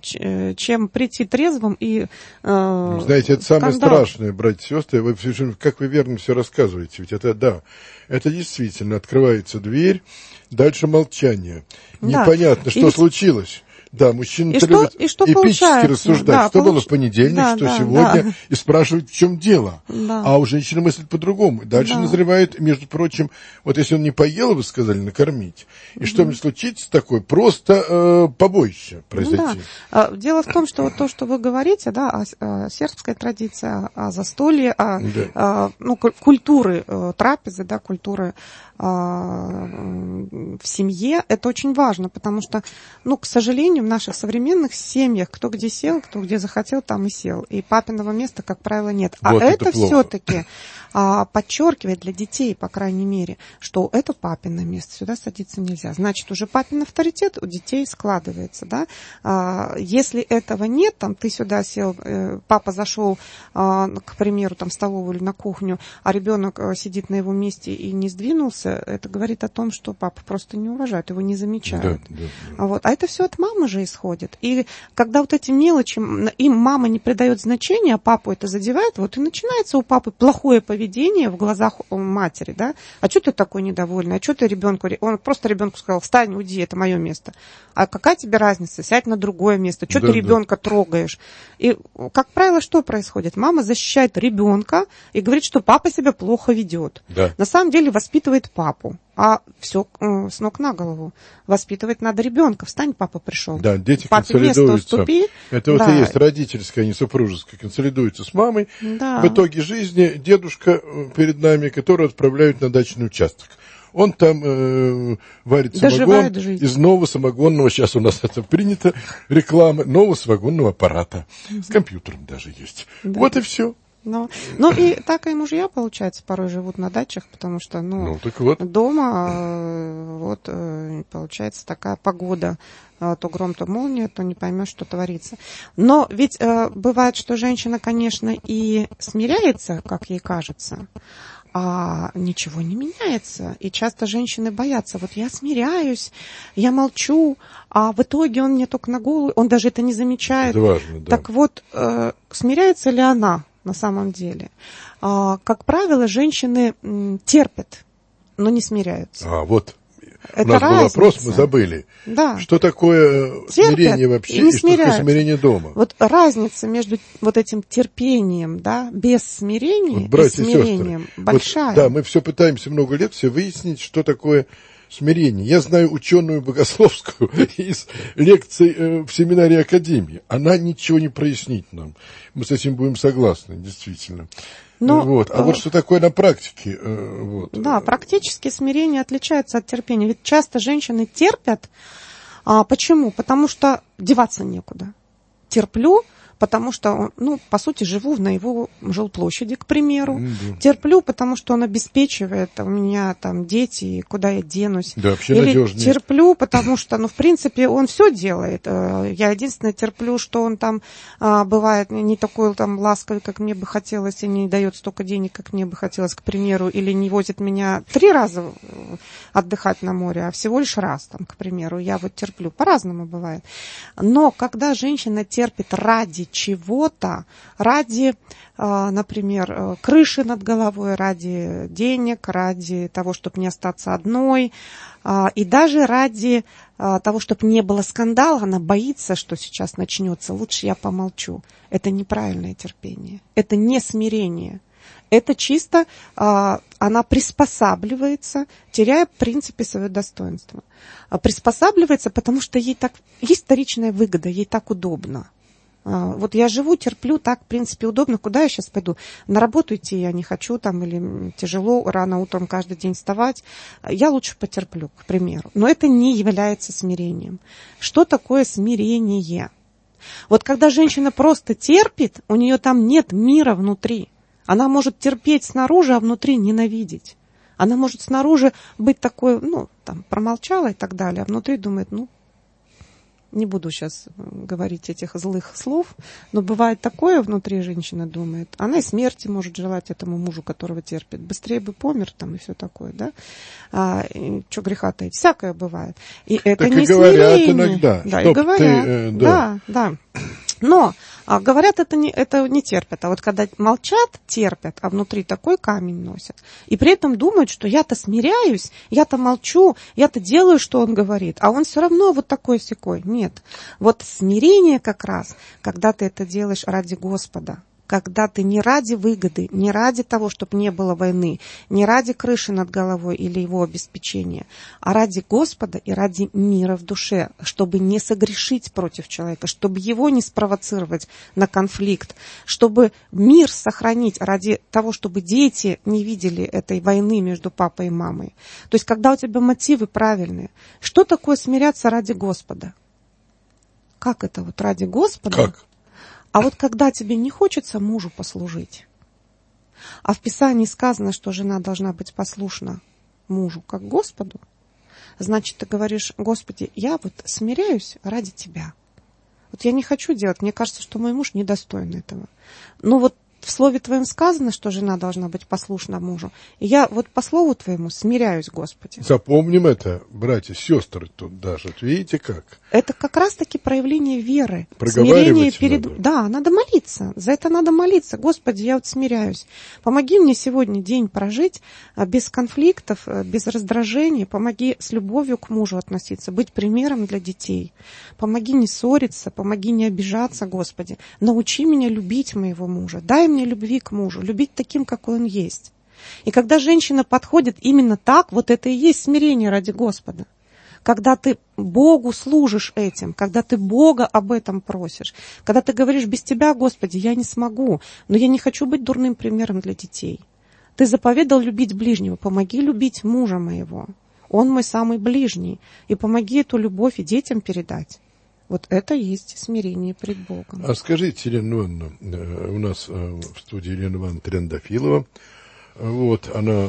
чем прийти трезвым и э, знаете, это самое скандал. Страшное, братья и сестры, вы, как вы верно все рассказываете, ведь это, да, это действительно открывается дверь, дальше молчание, да. Непонятно, что и случилось. Да, мужчина любит и что эпически рассуждать, да, что получ... было в понедельник, да, что да, сегодня, да. и спрашивает, в чем дело. Да. А у женщины мысль по-другому. Дальше да. назревает, между прочим, вот если он не поел, вы сказали, накормить. И mm-hmm. что-нибудь случится такое, просто э, побоище произойти. Ну, да. Дело в том, что вот то, что вы говорите, да, о, о сербской традиции, о застолье, о, да. о ну, культуры трапезы, да, культуры в в семье, это очень важно, потому что, ну, к сожалению, в наших современных семьях кто где сел, кто где захотел, там и сел. И папиного места, как правило, нет. А вот это, это все-таки а, подчеркивает для детей, по крайней мере, что это папино место, сюда садиться нельзя. Значит, уже папин авторитет у детей складывается, да. А, если этого нет, там, ты сюда сел, э, папа зашел, а, к примеру, там, в столовую или на кухню, а ребенок а, сидит на его месте и не сдвинулся, это говорит о том, что папа просто не уважает, его не замечают. Да, да, да. Вот. А это все от мамы же исходит. И когда вот эти мелочи, им мама не придает значения, а папу это задевает, вот и начинается у папы плохое поведение в глазах матери, да. А что ты такой недовольный? А что ты ребенку? Он просто ребенку сказал: встань, уйди, это мое место. А какая тебе разница? Сядь на другое место. Что да, ты ребенка да. трогаешь? И, как правило, что происходит? Мама защищает ребенка и говорит, что папа себя плохо ведет. Да. На самом деле воспитывает папу. А все э, с ног на голову. Воспитывать надо ребенка. Встань, папа пришел. Да, дети консолидуются. Это да. вот и есть родительская, не супружеская, консолидуются с мамой. Да. В итоге жизни дедушка перед нами, которого отправляют на дачный участок. Он там э, варит самогон из нового самогонного, сейчас у нас это принято, реклама, нового самогонного аппарата. Угу. С компьютером даже есть. Да. Вот и все. Ну, ну и так и мужья, получается, порой живут на дачах, потому что, ну, ну так вот. дома, вот, получается, такая погода, то гром, то молния, то не поймешь, что творится. Но ведь э, бывает, что женщина, конечно, и смиряется, как ей кажется, а ничего не меняется. И часто женщины боятся. Вот я смиряюсь, я молчу, а в итоге он мне только на голову, он даже это не замечает. Это важно, да. Так вот, э, смиряется ли она на самом деле? А, как правило, женщины м, терпят, но не смиряются. А, вот. Это У нас разница. был вопрос, мы забыли. Да. Что такое терпят смирение вообще и, и что такое смирение дома? Вот разница между вот этим терпением, да, без смирения вот, и смирением и большая. Вот, да, мы все пытаемся много лет все выяснить, что такое смирение. Я знаю ученую богословскую из лекций э, в семинаре Академии. Она ничего не прояснит нам. Мы с этим будем согласны, действительно. Но, вот. А э, вот что такое на практике? Э, вот. Да, практически смирение отличается от терпения. Ведь часто женщины терпят. А почему? Потому что деваться некуда. Терплю, потому что, ну, по сути, живу на его жилплощади, к примеру. Mm-hmm. Терплю, потому что он обеспечивает, у меня там дети, куда я денусь. Да, вообще Или надежный. Терплю, потому что, ну, в принципе, он все делает. Я единственное терплю, что он там бывает не такой там ласковый, как мне бы хотелось, и не дает столько денег, как мне бы хотелось, к примеру, или не возит меня три раза отдыхать на море, а всего лишь раз, там, к примеру. Я вот терплю. По-разному бывает. Но когда женщина терпит ради чего-то, ради, например, крыши над головой, ради денег, ради того, чтобы не остаться одной, и даже ради того, чтобы не было скандала, она боится, что сейчас начнется, лучше я помолчу. Это неправильное терпение, это не смирение. Это чисто она приспосабливается, теряя, в принципе, свое достоинство. Приспосабливается, потому что ей так, есть вторичная выгода, ей так удобно. Вот я живу, терплю, так, в принципе, удобно. Куда я сейчас пойду? На работу идти я не хочу, там, или тяжело рано утром каждый день вставать. Я лучше потерплю, к примеру. Но это не является смирением. Что такое смирение? Вот когда женщина просто терпит, у нее там нет мира внутри. Она может терпеть снаружи, а внутри ненавидеть. Она может снаружи быть такой, ну, там, промолчала и так далее, а внутри думает, ну, не буду сейчас говорить этих злых слов, но бывает такое внутри женщина думает. Она и смерти может желать этому мужу, которого терпит. Быстрее бы помер там и все такое, да? А, что греха таить? Всякое бывает. И это так не и говорят смирение. Иногда. Да, и говорят. Ты, э, да, да. да. Но а, говорят, это не, это не терпят. А вот когда молчат, терпят, а внутри такой камень носят. И при этом думают, что я-то смиряюсь, я-то молчу, я-то делаю, что он говорит. А он все равно вот такой-сякой. Нет. Вот смирение как раз, когда ты это делаешь ради Господа. когда ты не ради выгоды, не ради того, чтобы не было войны, не ради крыши над головой или его обеспечения, а ради Господа и ради мира в душе, чтобы не согрешить против человека, чтобы его не спровоцировать на конфликт, чтобы мир сохранить ради того, чтобы дети не видели этой войны между папой и мамой. То есть, когда у тебя мотивы правильные, что такое смиряться ради Господа? Как это вот ради Господа? Как? А вот когда тебе не хочется мужу послужить, а в Писании сказано, что жена должна быть послушна мужу как Господу, значит, ты говоришь: Господи, я вот смиряюсь ради Тебя. Вот я не хочу делать, мне кажется, что мой муж недостоин этого. Но вот в Слове Твоем сказано, что жена должна быть послушна мужу. И я вот по Слову Твоему смиряюсь, Господи. Запомним это, братья, сестры тут даже. Видите как? Это как раз-таки проявление веры. Проговаривать перед... надо. Да, надо молиться. За это надо молиться. Господи, я вот смиряюсь. Помоги мне сегодня день прожить без конфликтов, без раздражений. Помоги с любовью к мужу относиться, быть примером для детей. Помоги не ссориться, помоги не обижаться, Господи. Научи меня любить моего мужа. Дай мне любви к мужу, любить таким, какой он есть. И когда женщина подходит именно так, вот это и есть смирение ради Господа. Когда ты Богу служишь этим, когда ты Бога об этом просишь, когда ты говоришь: без Тебя, Господи, я не смогу, но я не хочу быть дурным примером для детей. Ты заповедал любить ближнего, помоги любить мужа моего. Он мой самый ближний, и помоги эту любовь и детям передать. Вот это и есть смирение пред Богом. А скажите, Елена Ивановна, у нас в студии Елена Ивановна Трендафилова. Вот, она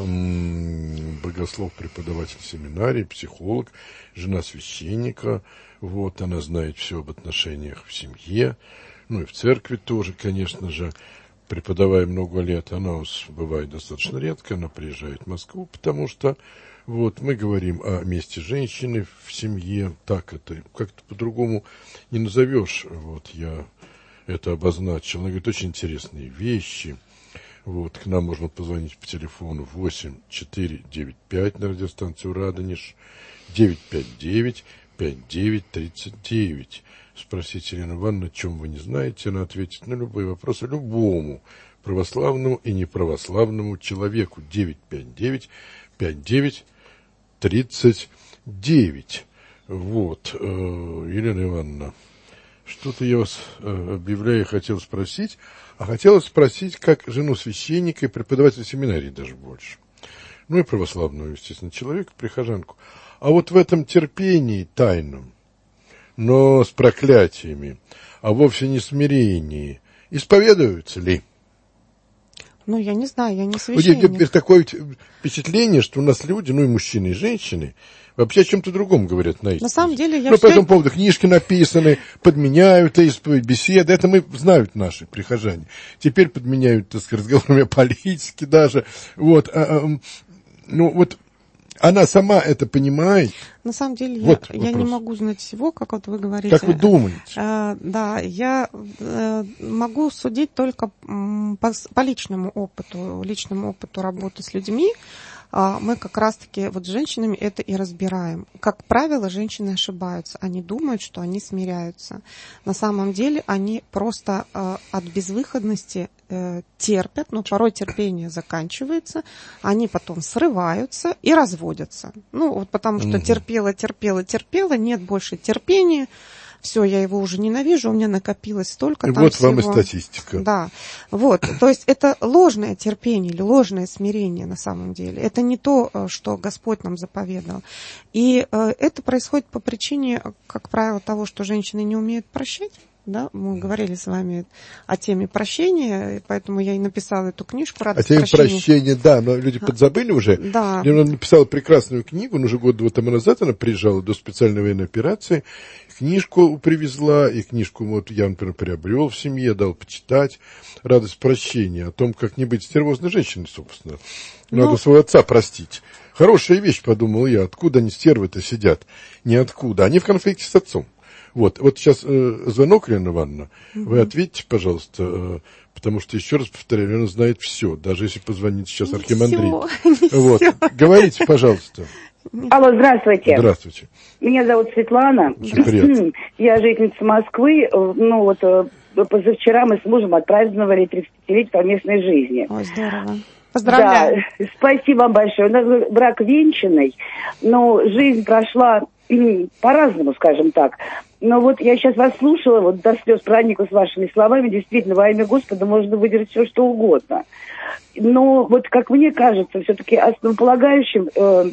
богослов, преподаватель семинарии, психолог, жена священника. Вот, она знает все об отношениях в семье, ну и в церкви тоже, конечно же. Преподавая много лет, она у нас бывает достаточно редко, она приезжает в Москву, потому что вот мы говорим о месте женщины в семье, так это как-то по-другому не назовешь. Вот я это обозначил. Она говорит очень интересные вещи. Вот, к нам можно позвонить по телефону восемь четыре девять пять на радиостанцию Радонеж, девять пять девять пять девять тридцать девять. Спросите Елену Ивановну, о чем вы не знаете, она ответит на любые вопросы любому православному и неправославному человеку. девять пять девять пять девять тридцать девять. Вот, Елена Ивановна, что-то я вас объявляю, хотел спросить, а хотела спросить, как жену священника и преподавателя семинарии даже больше. Ну и православную, естественно, человека, прихожанку. А вот в этом терпении тайном, но с проклятиями, а вовсе не смирении, исповедуются ли? Ну, я не знаю, я не священник. Вот такое впечатление, что у нас люди, ну и мужчины, и женщины, вообще о чем-то другом говорят на исповедь. На самом деле, я Ну, все... по этому поводу книжки написаны, подменяют исповедь, беседы. Это мы знают наши прихожане. Теперь подменяют, так сказать, разговорами о политике даже. Вот, а, а, ну, вот она сама это понимает. На самом деле, вот я, я не могу знать всего, как вот вы говорите. Как вы думаете? А, да, я а, могу судить только по, по личному опыту, личному опыту работы с людьми. А, мы как раз-таки вот с женщинами это и разбираем. Как правило, женщины ошибаются. Они думают, что они смиряются. На самом деле они просто а, от безвыходности а, терпят, но порой терпение заканчивается, они потом срываются и разводятся. Ну, вот потому что угу. терпела, терпела, терпела, нет больше терпения. Все, я его уже ненавижу, у меня накопилось столько. И там вот всего. вам и статистика. Да, вот, то есть это ложное терпение или ложное смирение на самом деле. Это не то, что Господь нам заповедал. И э, это происходит по причине, как правило, того, что женщины не умеют прощать. Да, мы говорили с вами о теме прощения, и поэтому я и написала эту книжку «Радость прощения». О теме прощения, прощения, да, но люди подзабыли уже. Да. Она написала прекрасную книгу, ну, уже год-два тому назад она приезжала до специальной военной операции, книжку привезла, и книжку вот я, например, приобрел в семье, дал почитать «Радость прощения», о том, как не быть стервозной женщиной, собственно. Надо но... своего отца простить. Хорошая вещь, подумал я, откуда они стервы-то сидят? Ниоткуда. Они в конфликте с отцом. Вот, вот сейчас э, звонок, Елена Ивановна, угу. Вы ответьте, пожалуйста, э, потому что, еще раз повторяю, Елена знает все, даже если позвонит сейчас не архимандрит. Все, вот, все. Говорите, пожалуйста. Алло, здравствуйте. Здравствуйте. Меня зовут Светлана. Очень приятно. Я жительница Москвы. Ну вот позавчера мы с мужем отпраздновали тридцатилетие совместной жизни. Ой, здорово. Поздравляю. Да, спасибо вам большое. У нас брак венчанный, но жизнь прошла по-разному, скажем так. Но вот я сейчас вас слушала, вот до слез прониклась вашими словами, действительно, во имя Господа можно выдержать все, что угодно. Но вот, как мне кажется, все-таки основополагающим э,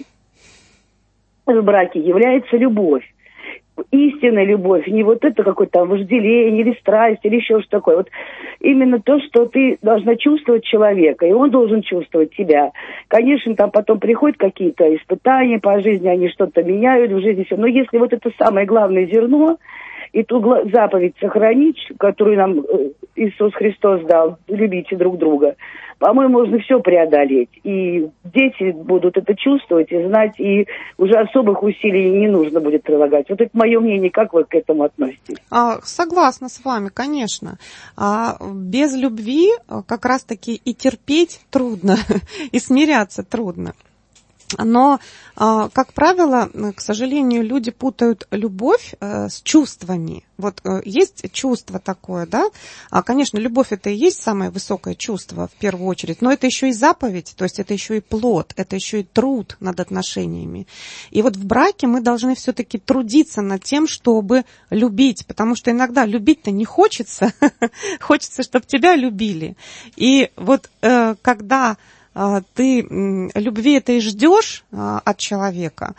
в браке является любовь. Истинная любовь, не вот это какое-то вожделение или страсть, или еще что такое. Вот именно то, что ты должна чувствовать человека, и он должен чувствовать тебя. Конечно, там потом приходят какие-то испытания по жизни, они что-то меняют в жизни, все. Но если вот это самое главное зерно, и ту заповедь сохранить, которую нам Иисус Христос дал, любите друг друга, по-моему, можно все преодолеть. И дети будут это чувствовать и знать, и уже особых усилий не нужно будет прилагать. Вот это мое мнение, как вы к этому относитесь? А, согласна с вами, конечно. А, без любви как раз-таки и терпеть трудно, и смиряться трудно. Но, как правило, к сожалению, люди путают любовь с чувствами. Вот есть чувство такое, да? Конечно, любовь – это и есть самое высокое чувство в первую очередь, но это еще и заповедь, то есть это еще и плод, это еще и труд над отношениями. И вот в браке мы должны все-таки трудиться над тем, чтобы любить, потому что иногда любить-то не хочется, хочется, чтобы тебя любили. И вот когда ты любви этой ждешь от человека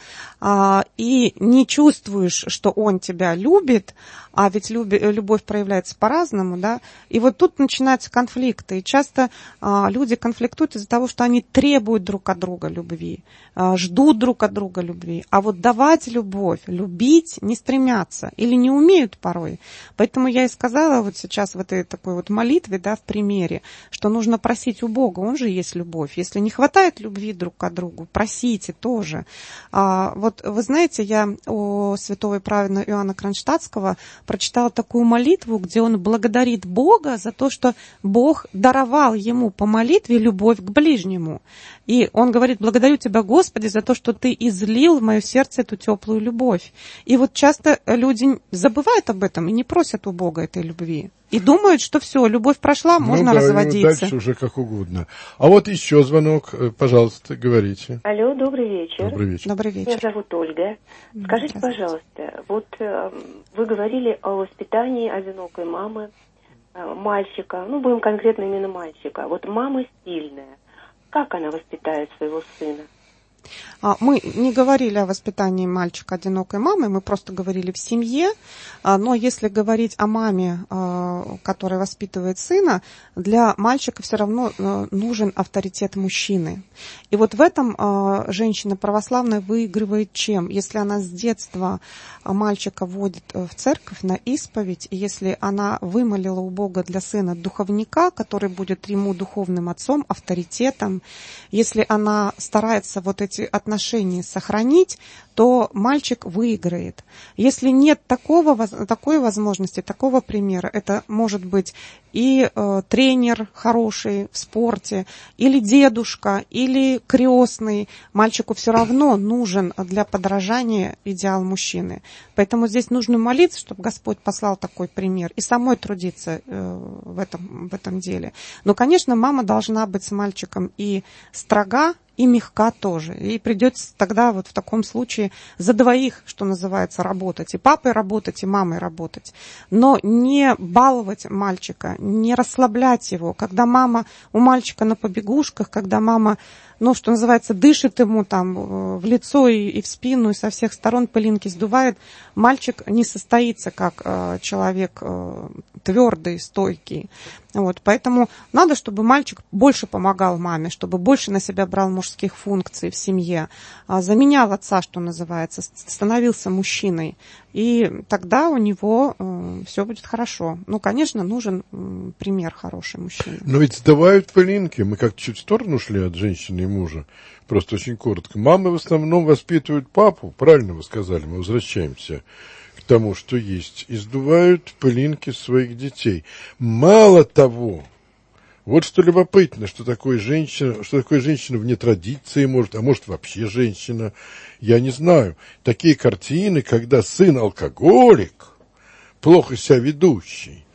и не чувствуешь, что он тебя любит, а ведь любовь проявляется по-разному, да, и вот тут начинаются конфликты, и часто люди конфликтуют из-за того, что они требуют друг от друга любви, ждут друг от друга любви, а вот давать любовь, любить не стремятся или не умеют порой. Поэтому я и сказала вот сейчас в этой такой вот молитве, да, в примере, что нужно просить у Бога, Он же есть любовь. Если не хватает любви друг к другу, просите тоже. А, вот вы знаете, я у святого и праведного Иоанна Кронштадтского прочитала такую молитву, где он благодарит Бога за то, что Бог даровал ему по молитве любовь к ближнему. И он говорит: благодарю Тебя, Господи, за то, что Ты излил в мое сердце эту теплую любовь. И вот часто люди забывают об этом и не просят у Бога этой любви. И думают, что все, любовь прошла, можно ну, да, разводиться. Дальше уже как угодно. А вот еще звонок, пожалуйста, говорите. Алло, добрый вечер. Добрый вечер. Добрый вечер. Меня зовут Ольга. Скажите, пожалуйста, вот э, вы говорили о воспитании одинокой мамы, э, мальчика, ну, будем конкретно именно мальчика. Вот мама сильная. Как она воспитает своего сына? Мы не говорили о воспитании мальчика одинокой мамы, мы просто говорили в семье, но если говорить о маме, которая воспитывает сына, для мальчика все равно нужен авторитет мужчины. И вот в этом женщина православная выигрывает чем? Если она с детства мальчика водит в церковь на исповедь, и если она вымолила у Бога для сына духовника, который будет ему духовным отцом, авторитетом, если она старается вот эти отношения сохранить, то мальчик выиграет. Если нет такого, такой возможности, такого примера, это может быть и э, тренер хороший в спорте, или дедушка, или крестный, мальчику все равно нужен для подражания идеал мужчины. Поэтому здесь нужно молиться, чтобы Господь послал такой пример, и самой трудиться э, в этом, в этом деле. Но, конечно, мама должна быть с мальчиком и строга, и мягка тоже. И придется тогда вот в таком случае за двоих, что называется, работать. И папой работать, и мамой работать. Но не баловать мальчика, не расслаблять его. Когда мама у мальчика на побегушках, когда мама, ну, что называется, дышит ему там в лицо и, и в спину, и со всех сторон пылинки сдувает, мальчик не состоится как э, человек э, твердый, стойкий. Вот, поэтому надо, чтобы мальчик больше помогал маме, чтобы больше на себя брал мужских функций в семье, заменял отца, что называется, становился мужчиной. И тогда у него э, все будет хорошо. Ну, конечно, нужен э, пример хороший мужчины. Но ведь сдавают пылинки. Мы как чуть в сторону шли от женщины и мужа. Просто очень коротко. Мамы в основном воспитывают папу. Правильно вы сказали, мы возвращаемся к тому, что есть. И сдувают пылинки своих детей. Мало того, вот что любопытно, что такое женщина, что такое женщина вне традиции, может, а может вообще женщина, я не знаю. Такие картины, когда сын алкоголик, плохо себя ведущий,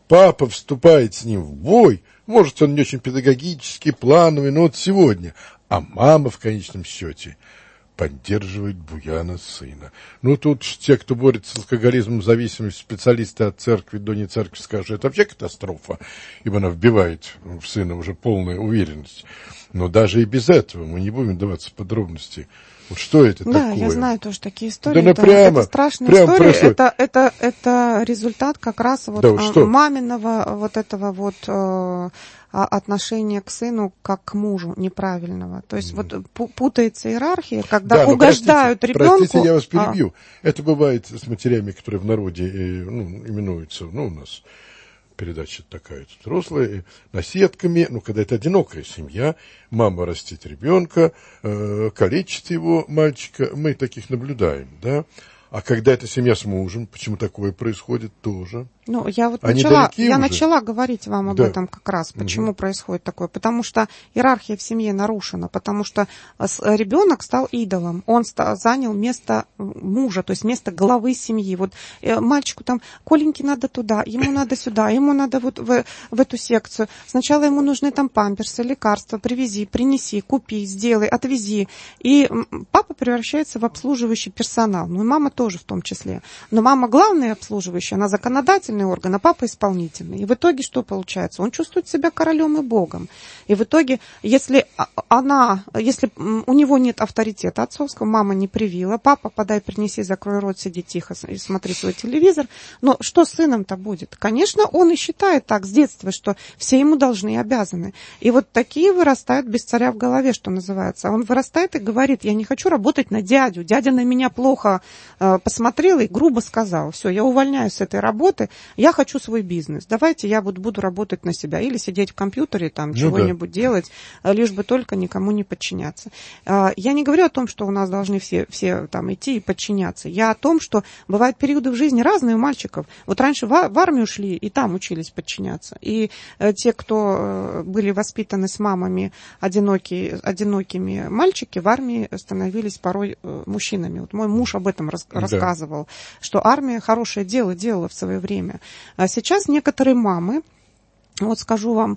папа вступает с ним в бой, может, он не очень педагогический, плановый, но вот сегодня, а мама в конечном счете поддерживает буяна сына. Ну, тут те, кто борется с алкоголизмом, зависимостью, специалисты от церкви до не церкви скажут, что это вообще катастрофа, ибо она вбивает в сына уже полную уверенность. Но даже и без этого мы не будем даваться в подробности. Вот что это да, такое? Да, я знаю тоже такие истории. Да, это, прямо, это страшная прямо история. происходит. Это, это, это результат как раз вот да, вот маминого вот этого вот э, отношения к сыну как к мужу неправильного. То есть mm. вот путается иерархия, когда да, угождают простите, ребенку. Простите, я вас перебью. А... Это бывает с матерями, которые в народе ну, именуются, ну, у нас передача такая, взрослая, наседками, ну, когда это одинокая семья, мама растит ребенка, э, калечит его, мальчика, мы таких наблюдаем, да, а когда это семья с мужем, почему такое происходит тоже? Ну, я вот начала, я начала говорить вам об да. этом как раз, почему угу. происходит такое. Потому что иерархия в семье нарушена, потому что ребенок стал идолом, он стал, занял место мужа, то есть место главы семьи. Вот мальчику там, Коленьке надо туда, ему надо сюда, ему надо вот в, в эту секцию. Сначала ему нужны там памперсы, лекарства, привези, принеси, купи, сделай, отвези. И папа превращается в обслуживающий персонал, ну и мама тоже в том числе. Но мама главная обслуживающая, она законодательная орган, а папа исполнительный. И в итоге что получается? Он чувствует себя королем и богом. И в итоге, если она, если у него нет авторитета отцовского, мама не привила, папа, подай, принеси, закрой рот, сиди тихо и смотри свой телевизор. Но что с сыном-то будет? Конечно, он и считает так с детства, что все ему должны и обязаны. И вот такие вырастают без царя в голове, что называется. Он вырастает и говорит, я не хочу работать на дядю. Дядя на меня плохо э, посмотрел и грубо сказал, все, я увольняюсь с этой работы, я хочу свой бизнес. Давайте я вот буду работать на себя или сидеть в компьютере, там, ну, чего-нибудь да. делать, лишь бы только никому не подчиняться. Я не говорю о том, что у нас должны все, все там идти и подчиняться. Я о том, что бывают периоды в жизни разные у мальчиков. Вот раньше в армию шли и там учились подчиняться. И те, кто были воспитаны с мамами одинокие, одинокими мальчики, в армии становились порой мужчинами. Вот мой муж об этом рас- да. рассказывал, что армия хорошее дело делала в свое время. А сейчас некоторые мамы, вот скажу вам,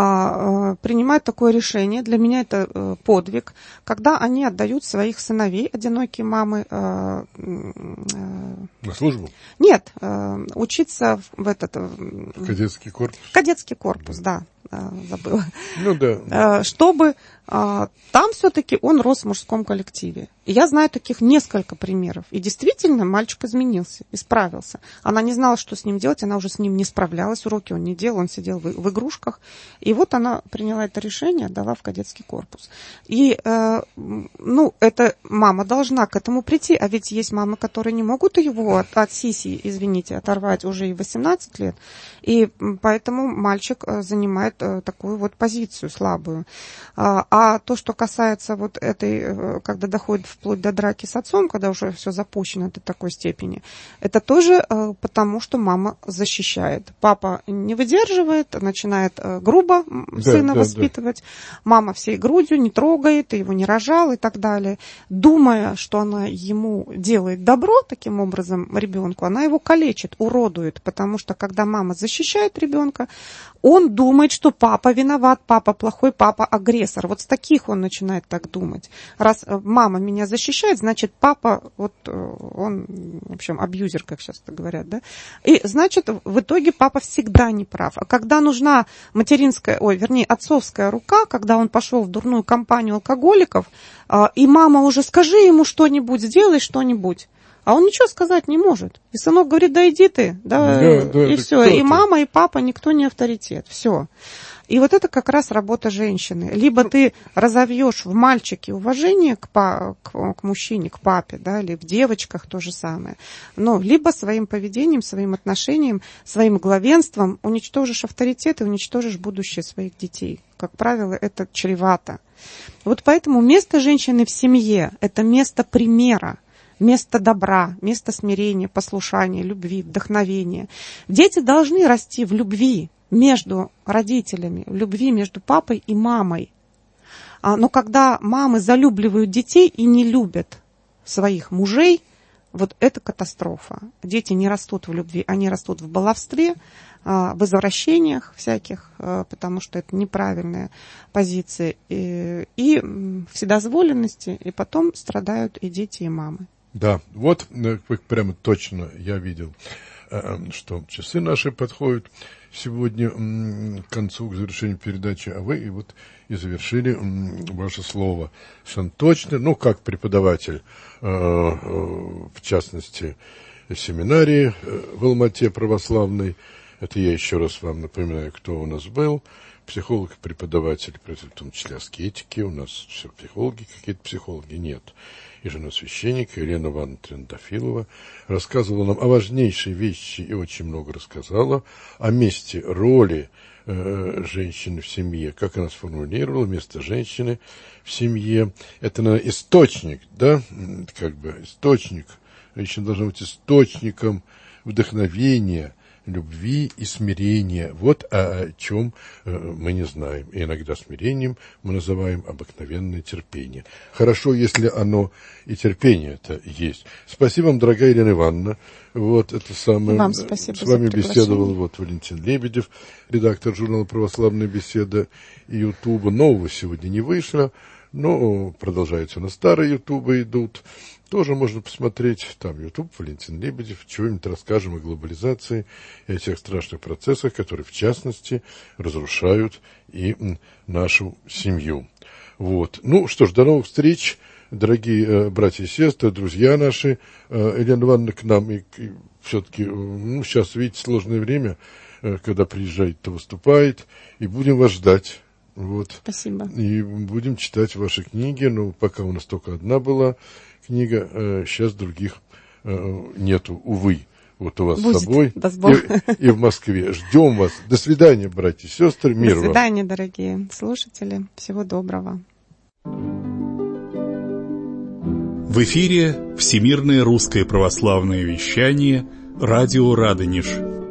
принимают такое решение, для меня это подвиг, когда они отдают своих сыновей, одинокие мамы. На службу? Нет, учиться в этот... Кадетский корпус? Кадетский корпус, да. Забыла. Ну да. Чтобы там все-таки он рос в мужском коллективе. И я знаю таких несколько примеров. И действительно мальчик изменился, исправился. Она не знала, что с ним делать, она уже с ним не справлялась, уроки он не делал, он сидел в, в игрушках. И вот она приняла это решение, отдала в кадетский корпус. И, э, ну, это мама должна к этому прийти. А ведь есть мамы, которые не могут его от, от сиси, извините, оторвать уже и в восемнадцать лет. И поэтому мальчик занимает такую вот позицию слабую. А, а то, что касается вот этой, когда доходит вплоть до драки с отцом, когда уже все запущено до такой степени, это тоже потому, что мама защищает. Папа не выдерживает, начинает грубо да, сына да, воспитывать. Да. Мама всей грудью не трогает, его не рожал и так далее. Думая, что она ему делает добро таким образом ребенку, она его калечит, уродует, потому что когда мама защищает ребенка, он думает, что папа виноват, папа плохой, папа агрессор. Вот с таких он начинает так думать. Раз мама меня защищает, значит, папа, вот он, в общем, абьюзер, как сейчас говорят, да? И, значит, в итоге папа всегда не прав. А когда нужна материнская, ой, вернее, отцовская рука, когда он пошел в дурную компанию алкоголиков, и мама уже, скажи ему что-нибудь, сделай что-нибудь. А он ничего сказать не может. И сынок говорит, да иди ты, да, да, да и все. И мама, и папа, никто не авторитет. Все. И вот это как раз работа женщины. Либо ты разовьешь в мальчике уважение к, па- к, к мужчине, к папе, да, или в девочках то же самое. Но либо своим поведением, своим отношением, своим главенством уничтожишь авторитет и уничтожишь будущее своих детей. Как правило, это чревато. Вот поэтому место женщины в семье – это место примера. Место добра, место смирения, послушания, любви, вдохновения. Дети должны расти в любви между родителями, в любви между папой и мамой. Но когда мамы залюбливают детей и не любят своих мужей, Вот это катастрофа. Дети не растут в любви, они растут в баловстве, в извращениях всяких, потому что это неправильная позиция, и, и вседозволенности, и потом страдают и дети, и мамы. Да, вот прямо точно я видел, что часы наши подходят сегодня к концу, к завершению передачи, а вы и вот и завершили ваше слово. Совершенно точно, ну, как преподаватель, в частности, семинарии в Алмате православной, это я еще раз вам напоминаю, кто у нас был, психолог, преподаватель, в том числе аскетики, у нас все психологи, какие-то психологи, нет. И жена священника Елена Ивановна Трендафилова рассказывала нам о важнейшей вещи и очень много рассказала о месте, роли э, женщины в семье, как она сформулировала место женщины в семье. Это, наверное, источник, да, как бы источник. Женщина должна быть источником вдохновения, любви и смирения. Вот о чем мы не знаем. И иногда смирением мы называем обыкновенное терпение. Хорошо, если оно и терпение это есть. Спасибо вам, дорогая Елена Ивановна. Вот это самое. Вам спасибо. С вами беседовал вот Валентин Лебедев, редактор журнала «Православная беседа» и Ютуба. Нового сегодня не вышло, но продолжаются на старые Ютубы идут. Тоже можно посмотреть, там Ютуб, Валентин Лебедев, чего-нибудь расскажем о глобализации и о тех страшных процессах, которые, в частности, разрушают и нашу семью. Вот. Ну что ж, до новых встреч, дорогие э, братья и сестры, друзья наши. Э, Елена Ивановна к нам, и, и все-таки, ну, сейчас, видите, сложное время, э, когда приезжает, то выступает, и будем вас ждать. Вот. Спасибо. И будем читать ваши книги, но пока у нас только одна была книга, э, сейчас других э, нету, увы. Вот у вас Будет, с собой и, и в Москве. Ждем вас. До свидания, братья и сестры. Мир вам. До свидания, дорогие слушатели. Всего доброго. В эфире Всемирное русское православное вещание «Радио Радонеж».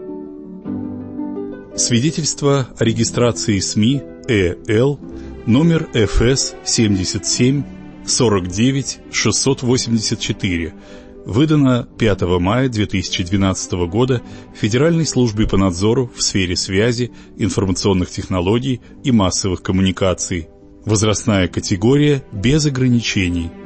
Свидетельство о регистрации СМИ ЭЛ номер эф эс семьдесят семь сорок девять шестьсот восемьдесят четыре, выдано пятого мая две тысячи двенадцатого года Федеральной службой по надзору в сфере связи, информационных технологий и массовых коммуникаций. Возрастная категория без ограничений.